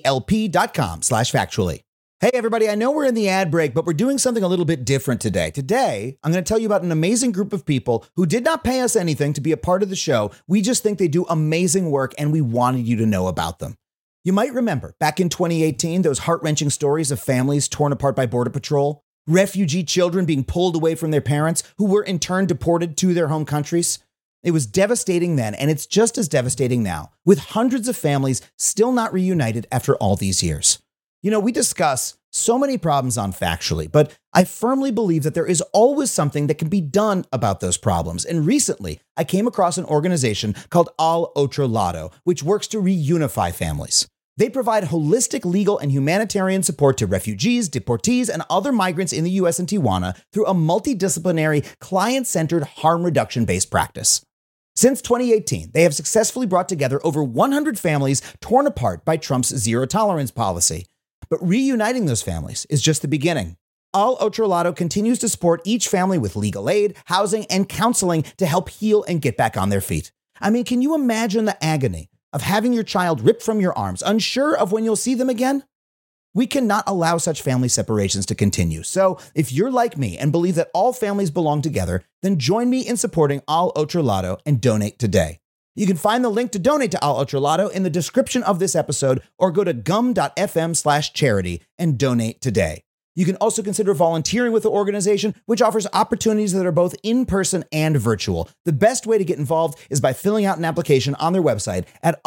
HELP.com/factually. Hey, everybody, I know we're in the ad break, but we're doing something a little bit different today. Today, I'm going to tell you about an amazing group of people who did not pay us anything to be a part of the show. We just think they do amazing work, and we wanted you to know about them. You might remember back in 2018, those heart-wrenching stories of families torn apart by Border Patrol, refugee children being pulled away from their parents who were in turn deported to their home countries. It was devastating then, and it's just as devastating now, with hundreds of families still not reunited after all these years. You know, we discuss so many problems on Factually, but I firmly believe that there is always something that can be done about those problems. And recently, I came across an organization called Al Otro Lado, which works to reunify families. They provide holistic legal and humanitarian support to refugees, deportees, and other migrants in the U.S. and Tijuana through a multidisciplinary, client-centered, harm reduction-based practice. Since 2018, they have successfully brought together over 100 families torn apart by Trump's zero-tolerance policy. But reuniting those families is just the beginning. Al Otro Lado continues to support each family with legal aid, housing, and counseling to help heal and get back on their feet. I mean, can you imagine the agony of having your child ripped from your arms, unsure of when you'll see them again? We cannot allow such family separations to continue. So if you're like me and believe that all families belong together, then join me in supporting Al Otro Lado and donate today. You can find the link to donate to Al Otro Lado in the description of this episode, or go to gum.fm/charity and donate today. You can also consider volunteering with the organization, which offers opportunities that are both in-person and virtual. The best way to get involved is by filling out an application on their website at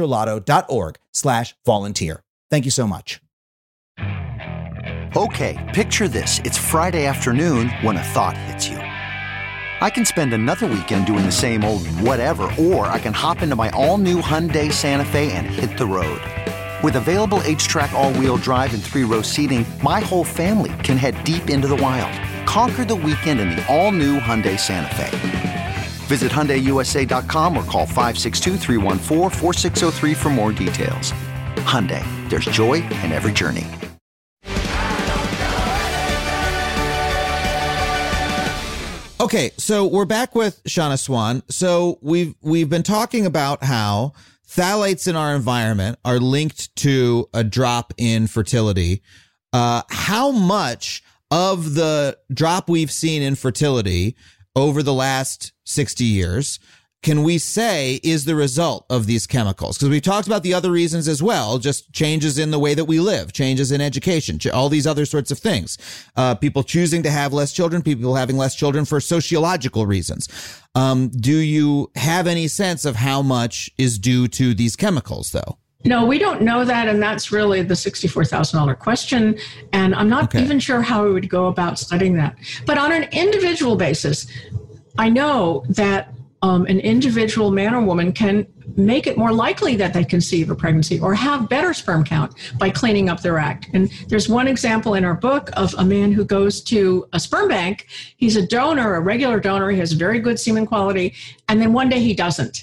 alotrolado.org/volunteer. Thank you so much. Okay, picture this. It's Friday afternoon when a thought hits you. I can spend another weekend doing the same old whatever, or I can hop into my all-new Hyundai Santa Fe and hit the road. With available H-Track all-wheel drive and 3-row seating, my whole family can head deep into the wild. Conquer the weekend in the all-new Hyundai Santa Fe. Visit HyundaiUSA.com or call 562-314-4603 for more details. Hyundai, there's joy in every journey. Okay, so we're back with Shauna Swan. So we've been talking about how phthalates in our environment are linked to a drop in fertility. How much of the drop we've seen in fertility over the last 60 years can we say is the result of these chemicals? Because we talked about the other reasons as well, just changes in the way that we live, changes in education, all these other sorts of things. People choosing to have less children, people having less children for sociological reasons. Do you have any sense of how much is due to these chemicals, though? No, we don't know that, and that's really the $64,000 question, and I'm not even sure how we would go about studying that. But on an individual basis, I know that an individual man or woman can make it more likely that they conceive a pregnancy or have better sperm count by cleaning up their act. And there's one example in our book of a man who goes to a sperm bank. He's a donor, a regular donor. He has very good semen quality. And then one day he doesn't,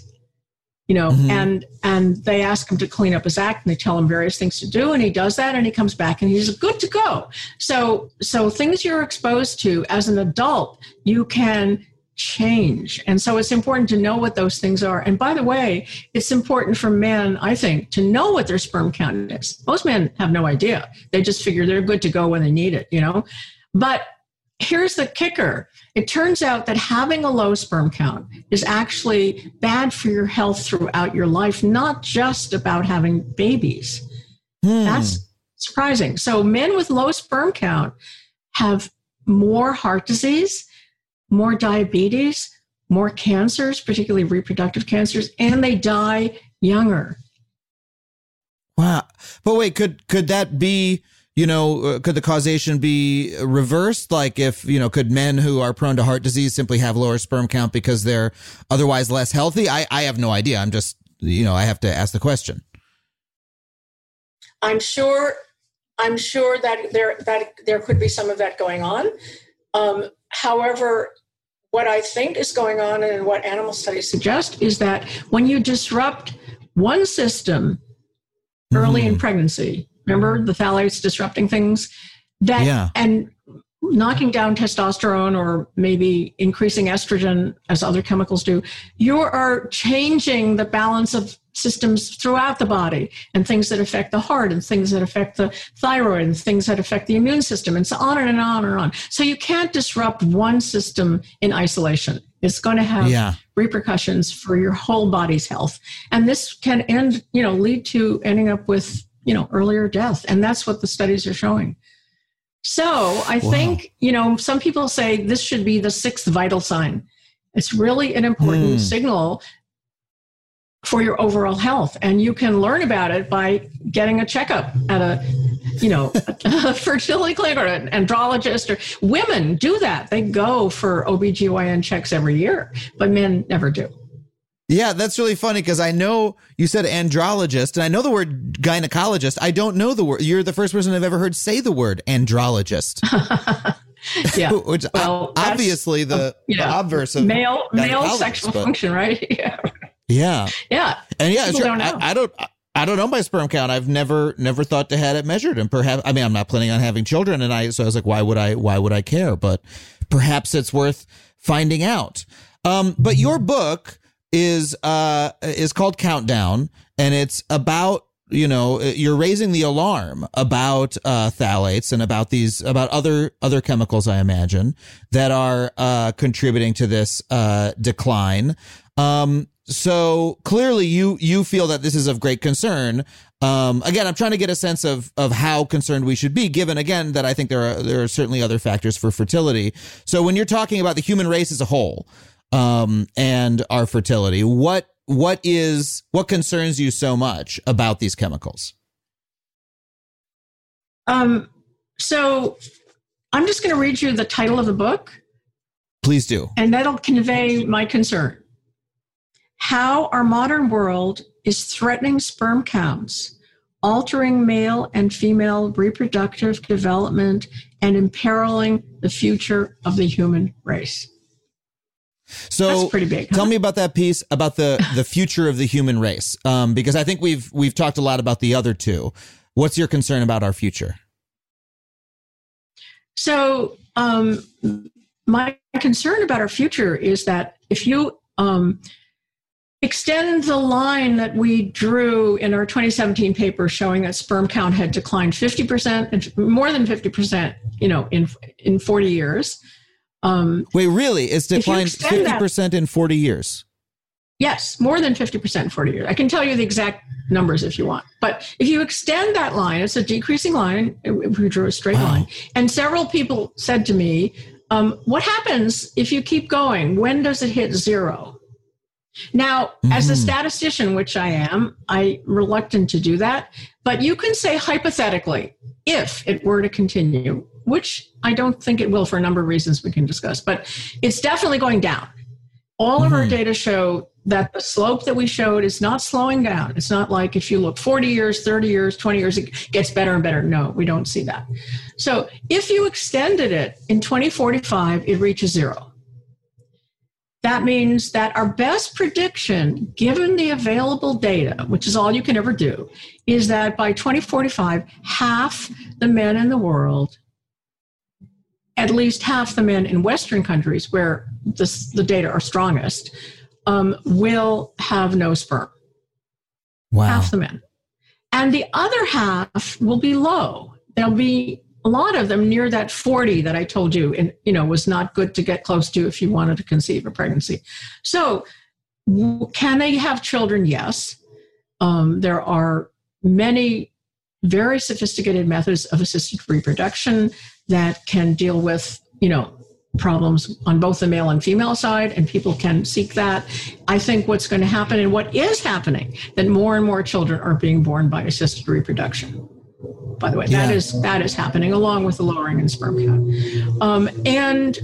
and they ask him to clean up his act, and they tell him various things to do. And he does that, and he comes back and he's good to go. So things you're exposed to as an adult, you can change. And so it's important to know what those things are. And by the way, it's important for men, I think, to know what their sperm count is. Most men have no idea. They just figure they're good to go when they need it, But here's the kicker. It turns out that having a low sperm count is actually bad for your health throughout your life, not just about having babies. That's surprising. So men with low sperm count have more heart disease, more diabetes, more cancers, particularly reproductive cancers, and they die younger. Wow. But wait, could that be could the causation be reversed? Like if, could men who are prone to heart disease simply have lower sperm count because they're otherwise less healthy? I have no idea. I'm just, I have to ask the question. I'm sure that there could be some of that going on. However, what I think is going on and what animal studies suggest is that when you disrupt one system early in pregnancy, remember the phthalates disrupting things, and knocking down testosterone or maybe increasing estrogen as other chemicals do, you are changing the balance of systems throughout the body, and things that affect the heart and things that affect the thyroid and things that affect the immune system and so on and on and on. So you can't disrupt one system in isolation. It's going to have repercussions for your whole body's health. And this can lead to ending up with, earlier death. And that's what the studies are showing. So I think, some people say this should be the sixth vital sign. It's really an important signal for your overall health. And you can learn about it by getting a checkup at a fertility clinic or an andrologist. Or women do that. They go for OBGYN checks every year, but men never do. Yeah, that's really funny because I know you said andrologist and I know the word gynecologist. I don't know the word. You're the first person I've ever heard say the word andrologist. Yeah. Which obviously the obverse of male sexual function, right? Yeah. Yeah. Yeah. And people don't know. I don't know my sperm count. I've never thought to have it measured, and perhaps I'm not planning on having children, so I was like, why would I care? But perhaps it's worth finding out. But your book is called Countdown, and it's about, you're raising the alarm about phthalates and about other chemicals, I imagine, that are contributing to this decline. So clearly you feel that this is of great concern. Again, I'm trying to get a sense of how concerned we should be, given, again, that I think there are certainly other factors for fertility. So when you're talking about the human race as a whole, and our fertility, what concerns you so much about these chemicals? So I'm just going to read you the title of the book. Please do. And that'll convey my concern. How our modern world is threatening sperm counts, altering male and female reproductive development, and imperiling the future of the human race. So that's pretty big. Tell me about that piece about the future of the human race, because I think we've talked a lot about the other two. What's your concern about our future? So my concern about our future is that if you extend the line that we drew in our 2017 paper showing that sperm count had declined 50% and more than 50%, in 40 years. Wait, really? It's declined 50% in 40 years? Yes, more than 50% in 40 years. I can tell you the exact numbers if you want. But if you extend that line, it's a decreasing line. If we drew a straight line. And several people said to me, what happens if you keep going? When does it hit zero? Now, as a statistician, which I am, I'm reluctant to do that. But you can say hypothetically, if it were to continue, which I don't think it will for a number of reasons we can discuss, but it's definitely going down. All of our data show that the slope that we showed is not slowing down. It's not like if you look 40 years, 30 years, 20 years, it gets better and better. No, we don't see that. So if you extended it in 2045, it reaches zero. That means that our best prediction, given the available data, which is all you can ever do, is that by 2045, half the men in the world, at least half the men in Western countries where the data are strongest, will have no sperm. Wow. Half the men. And the other half will be low. There'll be a lot of them near that 40 that I told you, and was not good to get close to if you wanted to conceive a pregnancy. So can they have children? Yes. There are many very sophisticated methods of assisted reproduction that can deal with, problems on both the male and female side, and people can seek that. I think what's going to happen, and what is happening, that more and more children are being born by assisted reproduction. by the way. Yeah. That is happening along with the lowering in sperm count.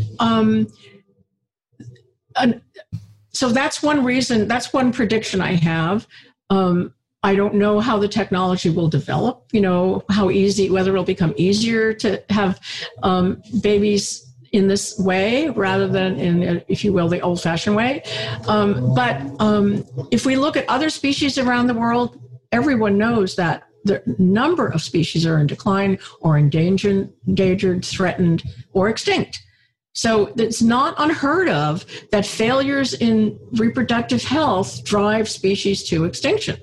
So that's one reason, that's one prediction I have. I don't know how the technology will develop, whether it'll become easier to have babies in this way rather than in, if you will, the old-fashioned way. But if we look at other species around the world, everyone knows that the number of species are in decline or endangered, threatened, or extinct. So it's not unheard of that failures in reproductive health drive species to extinction.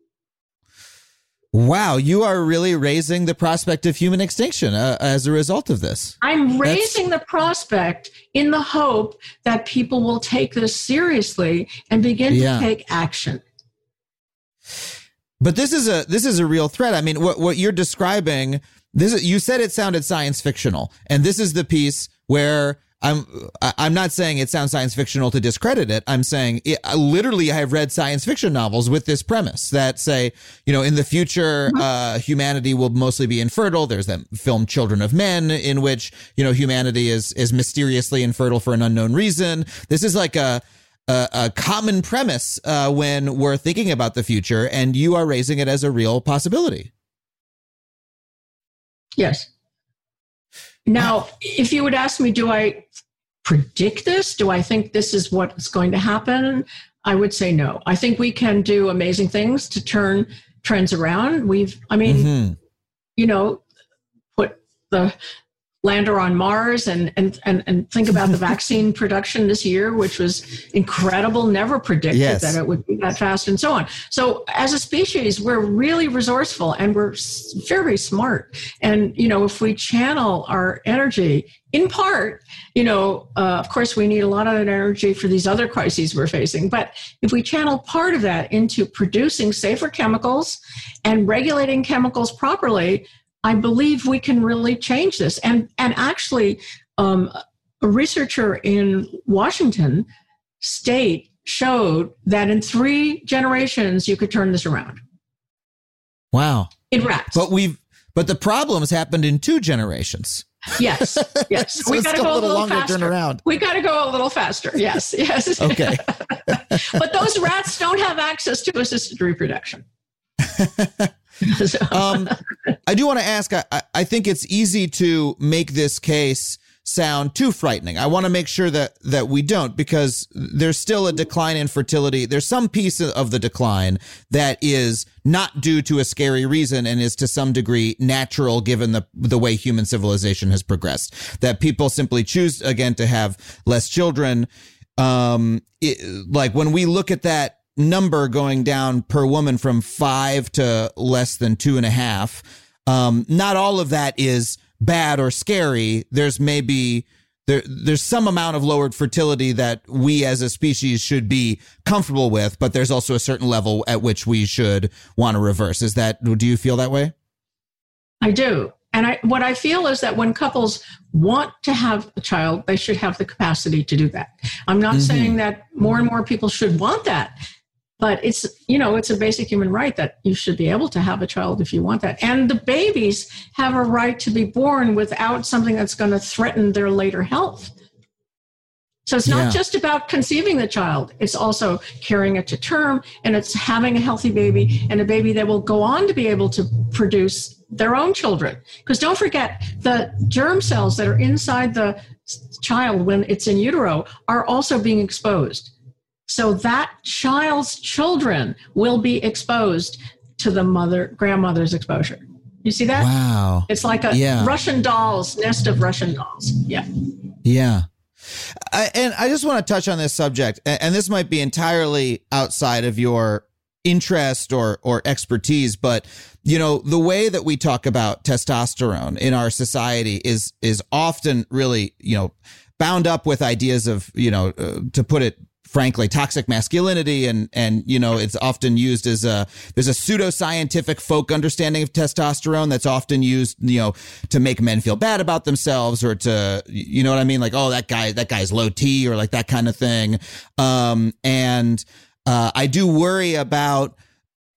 Wow, you are really raising the prospect of human extinction as a result of this. I'm raising the prospect in the hope that people will take this seriously and begin to take action. But this is a real threat. I mean, what you're describing, you said it sounded science fictional, and this is the piece where I'm not saying it sounds science fictional to discredit it. I'm saying literally I have read science fiction novels with this premise that say, in the future, humanity will mostly be infertile. There's that film Children of Men in which, humanity is mysteriously infertile for an unknown reason. This is like a common premise when we're thinking about the future, and you are raising it as a real possibility. Yes. Now, if you would ask me, do I predict this? Do I think this is what's going to happen? I would say no. I think we can do amazing things to turn trends around. Put the lander on Mars and think about the vaccine production this year, which was incredible, never predicted that it would be that fast and so on. So as a species, we're really resourceful and we're very smart. And, if we channel our energy in part, of course, we need a lot of that energy for these other crises we're facing. But if we channel part of that into producing safer chemicals and regulating chemicals properly, I believe we can really change this. And actually, a researcher in Washington State showed that in 3 generations, you could turn this around. Wow. In rats. But the problems happened in 2 generations. Yes. So we got to go a little longer faster. Turn around. We got to go a little faster. Yes. Okay. But those rats don't have access to assisted reproduction. I do want to ask, I think it's easy to make this case sound too frightening. I want to make sure that we don't, because there's still a decline in fertility. There's some piece of the decline that is not due to a scary reason and is to some degree natural given the way human civilization has progressed, that people simply choose again to have less children. Like when we look at that number going down per woman from 5 to less than 2.5. Not all of that is bad or scary. There's some amount of lowered fertility that we as a species should be comfortable with, but there's also a certain level at which we should want to reverse. Do you feel that way? I do. And what I feel is that when couples want to have a child, they should have the capacity to do that. I'm not saying that more and more people should want that. But it's a basic human right that you should be able to have a child if you want that. And the babies have a right to be born without something that's going to threaten their later health. So it's not just about conceiving the child. It's also carrying it to term, and it's having a healthy baby and a baby that will go on to be able to produce their own children. Because don't forget, the germ cells that are inside the child when it's in utero are also being exposed. So that child's children will be exposed to the grandmother's exposure. You see that? Wow. It's like a Russian dolls, nest of Russian dolls. Yeah. Yeah. And I just want to touch on this subject, and this might be entirely outside of your interest or expertise, but the way that we talk about testosterone in our society is often really, bound up with ideas of, to put it frankly, toxic masculinity. And it's often used as there's a pseudoscientific folk understanding of testosterone that's often used, to make men feel bad about themselves or to, you know what I mean? Like, oh, that guy's low T or like that kind of thing. I do worry about,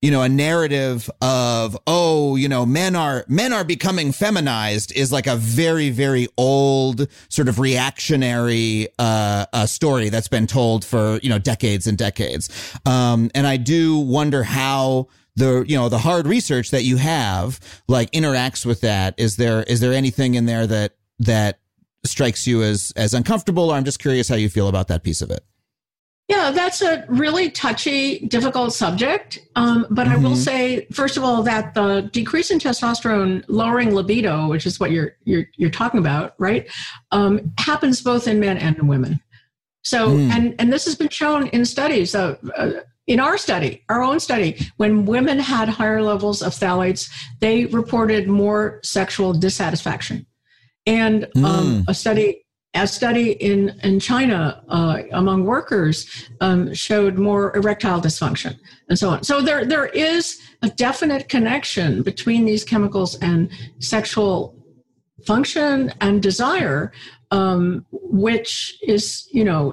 a narrative of, men are becoming feminized is like a very, very old sort of reactionary story that's been told for, decades and decades. And I do wonder how the hard research that you have like interacts with that. Is there anything in there that strikes you as uncomfortable? Or I'm just curious how you feel about that piece of it. Yeah, that's a really touchy, difficult subject. But I will say, first of all, that the decrease in testosterone lowering libido, which is what you're talking about, right, happens both in men and in women. So, and this has been shown in studies. In our own study, when women had higher levels of phthalates, they reported more sexual dissatisfaction. And a study in China among workers showed more erectile dysfunction and so on. So there is a definite connection between these chemicals and sexual function and desire, which is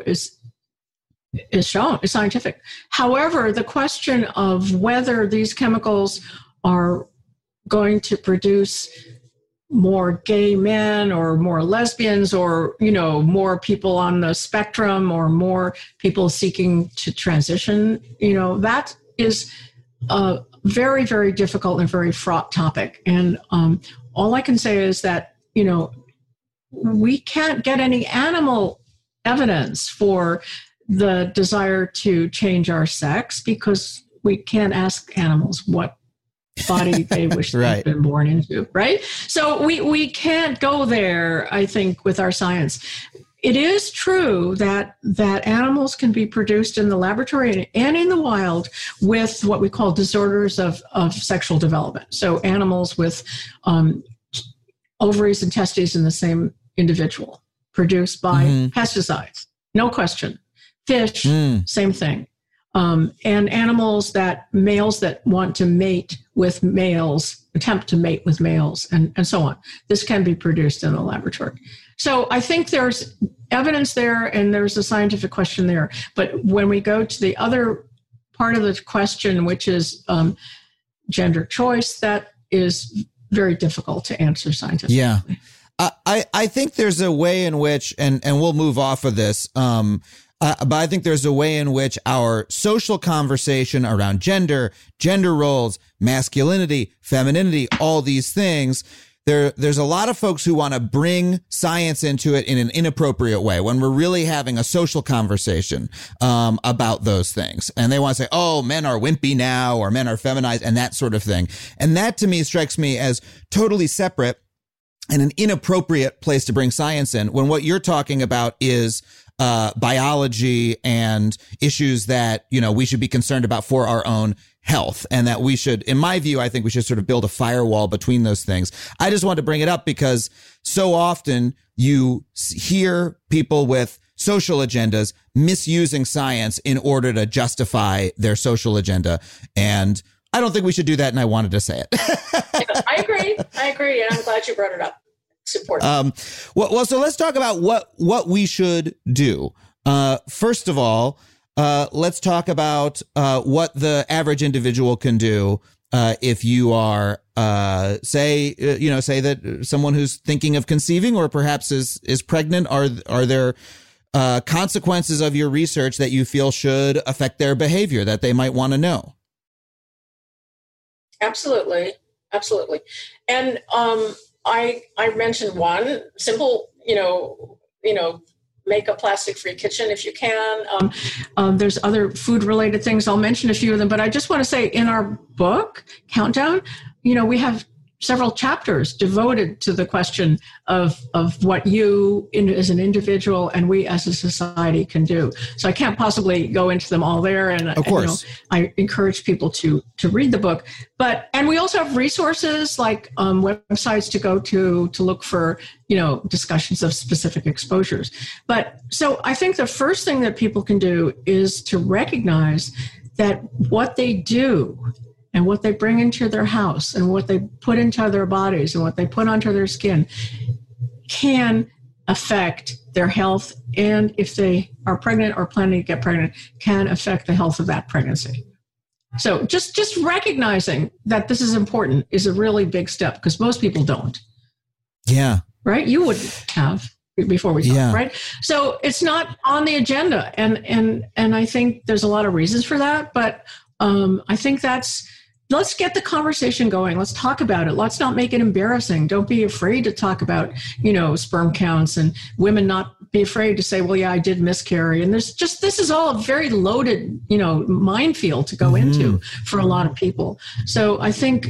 shown, is scientific. However, the question of whether these chemicals are going to produce more gay men or more lesbians or, more people on the spectrum or more people seeking to transition, that is a very, very difficult and very fraught topic. And all I can say is that, we can't get any animal evidence for the desire to change our sex because we can't ask animals what body they wish they'd been born into, right? So we can't go there, I think, with our science. It is true that animals can be produced in the laboratory and in the wild with what we call disorders of sexual development. So animals with ovaries and testes in the same individual produced by pesticides, no question. Fish, same thing. And animals males that want to mate with males, attempt to mate with males, and so on. This can be produced in the laboratory. So I think there's evidence there and there's a scientific question there. But when we go to the other part of the question, which is gender choice, that is very difficult to answer scientifically. Yeah. I think there's a way in which, and we'll move off of this, but I think there's a way in which our social conversation around gender roles, masculinity, femininity, all these things, there's a lot of folks who want to bring science into it in an inappropriate way when we're really having a social conversation about those things. And they want to say, oh, men are wimpy now or men are feminized and that sort of thing. And that to me strikes me as totally separate and an inappropriate place to bring science in when what you're talking about is biology and issues that, we should be concerned about for our own health. And that we should, in my view, I think we should sort of build a firewall between those things. I just wanted to bring it up because so often you hear people with social agendas misusing science in order to justify their social agenda. And I don't think we should do that. And I wanted to say it. I agree. And I'm glad you brought it up. Support. Well, so let's talk about what we should do. First of all, let's talk about what the average individual can do if you are, say that someone who's thinking of conceiving or perhaps is pregnant. Are there consequences of your research that you feel should affect their behavior that they might want to know? Absolutely. And I mentioned one simple, make a plastic-free kitchen if you can. There's other food-related things. I'll mention a few of them, but I just want to say in our book, Countdown, we have several chapters devoted to the question of what you as an individual and we as a society can do. So I can't possibly go into them all there. And of course, I encourage people to read the book. And we also have resources like websites to go to look for, discussions of specific exposures. But so I think the first thing that people can do is to recognize that what they do and what they bring into their house and what they put into their bodies and what they put onto their skin can affect their health. And if they are pregnant or planning to get pregnant, can affect the health of that pregnancy. So just recognizing that this is important is a really big step, because most people don't. Yeah. Right? You wouldn't have before we talked, Yeah. right? So it's not on the agenda, and I think there's a lot of reasons for that. But I think let's get the conversation going. Let's talk about it. Let's not make it embarrassing. Don't be afraid to talk about, sperm counts, and women not be afraid to say, well, yeah, I did miscarry. And this is all a very loaded, minefield to go into for a lot of people. So I think,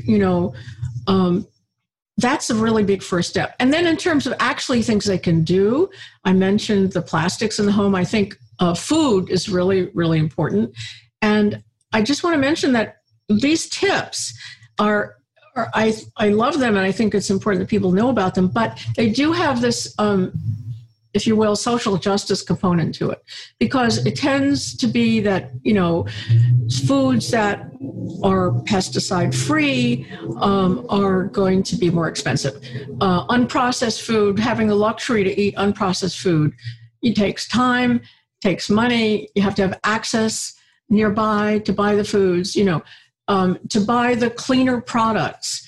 that's a really big first step. And then in terms of actually things they can do, I mentioned the plastics in the home. I think food is really, really important. And I just want to mention that these tips are I love them, and I think it's important that people know about them, but they do have this, if you will, social justice component to it, because it tends to be that, foods that are pesticide free are going to be more expensive. Unprocessed food, having the luxury to eat unprocessed food, it takes time, takes money. You have to have access nearby to buy the foods, to buy the cleaner products.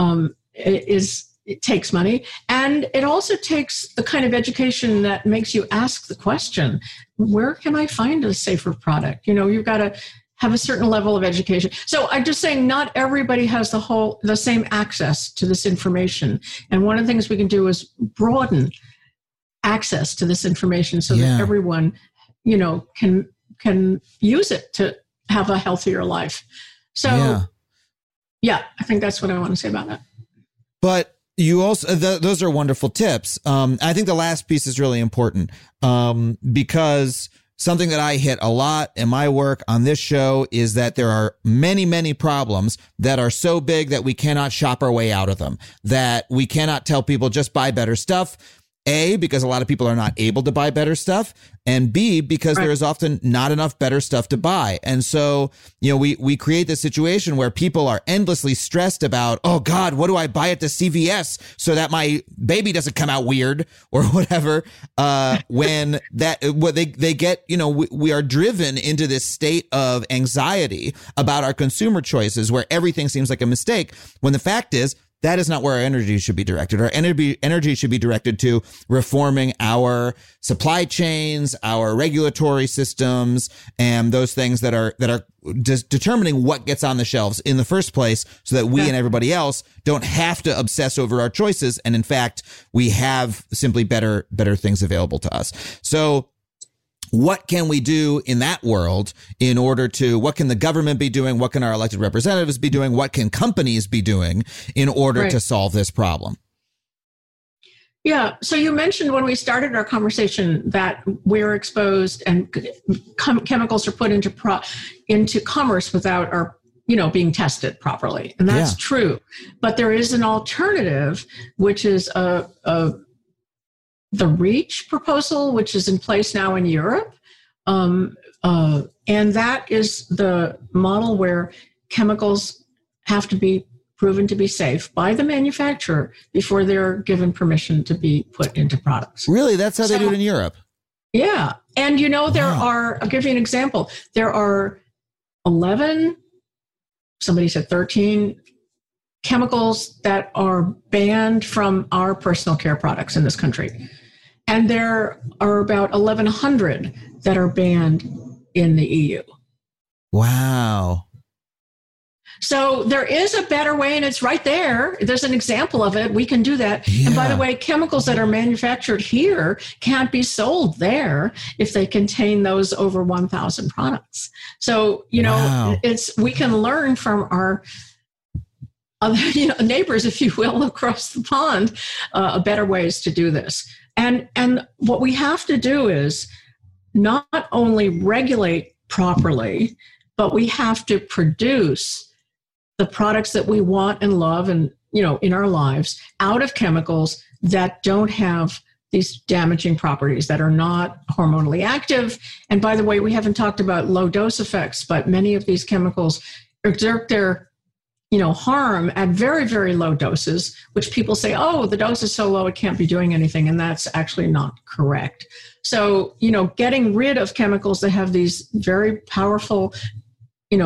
It takes money, and it also takes the kind of education that makes you ask the question, where can I find a safer product? You've got to have a certain level of education. So I'm just saying, not everybody has the same access to this information. And one of the things we can do is broaden access to this information so that everyone, can use it to have a healthier life. So yeah, I think that's what I want to say about that. But you also, those are wonderful tips. I think the last piece is really important because something that I hit a lot in my work on this show is that there are many, many problems that are so big that we cannot shop our way out of them, that we cannot tell people just buy better stuff. A, because a lot of people are not able to buy better stuff, and B, because there is often not enough better stuff to buy. And so, we create this situation where people are endlessly stressed about, oh God, what do I buy at the CVS so that my baby doesn't come out weird or whatever. When they get, we are driven into this state of anxiety about our consumer choices where everything seems like a mistake, when the fact is, that is not where our energy should be directed. Our energy should be directed to reforming our supply chains, our regulatory systems, and those things that are determining what gets on the shelves in the first place, so that we and everybody else don't have to obsess over our choices. And in fact, we have simply better things available to us. So what can we do in that world in order to, what can the government be doing? What can our elected representatives be doing? What can companies be doing in order to solve this problem? Yeah. So you mentioned when we started our conversation that we're exposed and chemicals are put into commerce without our, being tested properly. And that's true. But there is an alternative, which is the REACH proposal, which is in place now in Europe. And that is the model where chemicals have to be proven to be safe by the manufacturer before they're given permission to be put into products. Really? That's how they do it in Europe? Yeah. And there are, I'll give you an example. There are 11, somebody said 13 chemicals that are banned from our personal care products in this country. And there are about 1,100 that are banned in the EU. Wow. So there is a better way, and it's right there. There's an example of it. We can do that. Yeah. And by the way, chemicals that are manufactured here can't be sold there if they contain those over 1,000 products. So, we can learn from our neighbors, if you will, across the pond, better ways to do this. And what we have to do is not only regulate properly, but we have to produce the products that we want and love and, in our lives out of chemicals that don't have these damaging properties, that are not hormonally active. And by the way, we haven't talked about low dose effects, but many of these chemicals exert their harm at very, very low doses, which people say, oh, the dose is so low, it can't be doing anything. And that's actually not correct. So, getting rid of chemicals that have these very powerful,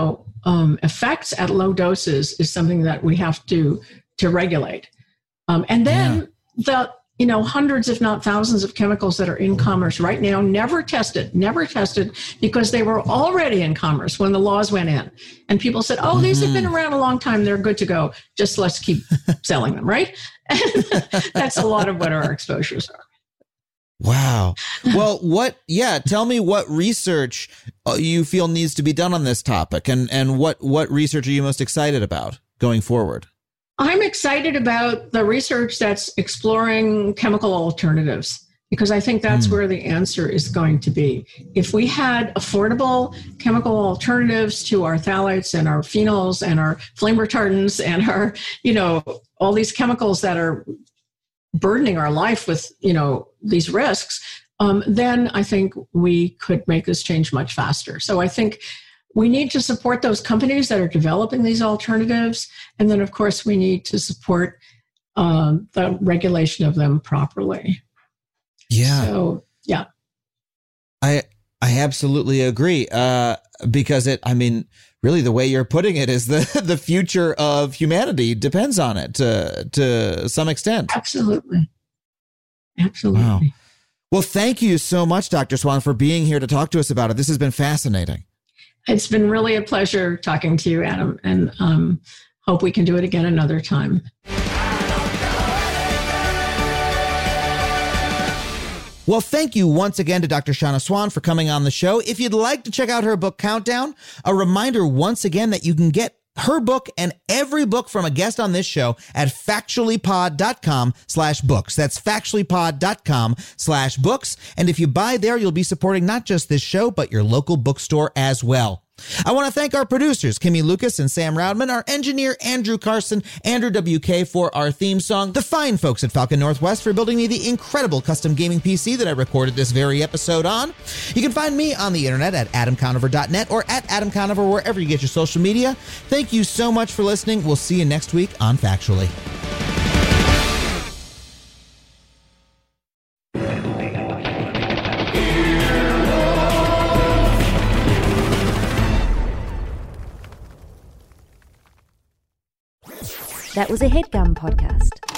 effects at low doses is something that we have to regulate. And then the hundreds, if not thousands of chemicals that are in commerce right now, never tested because they were already in commerce when the laws went in. And people said, oh, these have been around a long time. They're good to go. Just let's keep selling them, right? And that's a lot of what our exposures are. Wow. Well, tell me what research you feel needs to be done on this topic, and what research are you most excited about going forward? I'm excited about the research that's exploring chemical alternatives, because I think that's where the answer is going to be. If we had affordable chemical alternatives to our phthalates and our phenols and our flame retardants and our, all these chemicals that are burdening our life with, these risks, then I think we could make this change much faster. So I think we need to support those companies that are developing these alternatives. And then, of course, we need to support the regulation of them properly. Yeah. So, yeah. I absolutely agree. Because really the way you're putting it is the future of humanity depends on it to some extent. Absolutely. Wow. Well, thank you so much, Dr. Swan, for being here to talk to us about it. This has been fascinating. It's been really a pleasure talking to you, Adam, and hope we can do it again another time. Well, thank you once again to Dr. Shanna Swan for coming on the show. If you'd like to check out her book, Countdown, a reminder once again that you can get her book and every book from a guest on this show at factuallypod.com/books. That's factuallypod.com/books. And if you buy there, you'll be supporting not just this show, but your local bookstore as well. I want to thank our producers, Kimmy Lucas and Sam Roudman, our engineer, Andrew Carson, Andrew WK for our theme song, the fine folks at Falcon Northwest for building me the incredible custom gaming PC that I recorded this very episode on. You can find me on the internet at adamconover.net or at Adam Conover wherever you get your social media. Thank you so much for listening. We'll see you next week on Factually. That was a HeadGum podcast.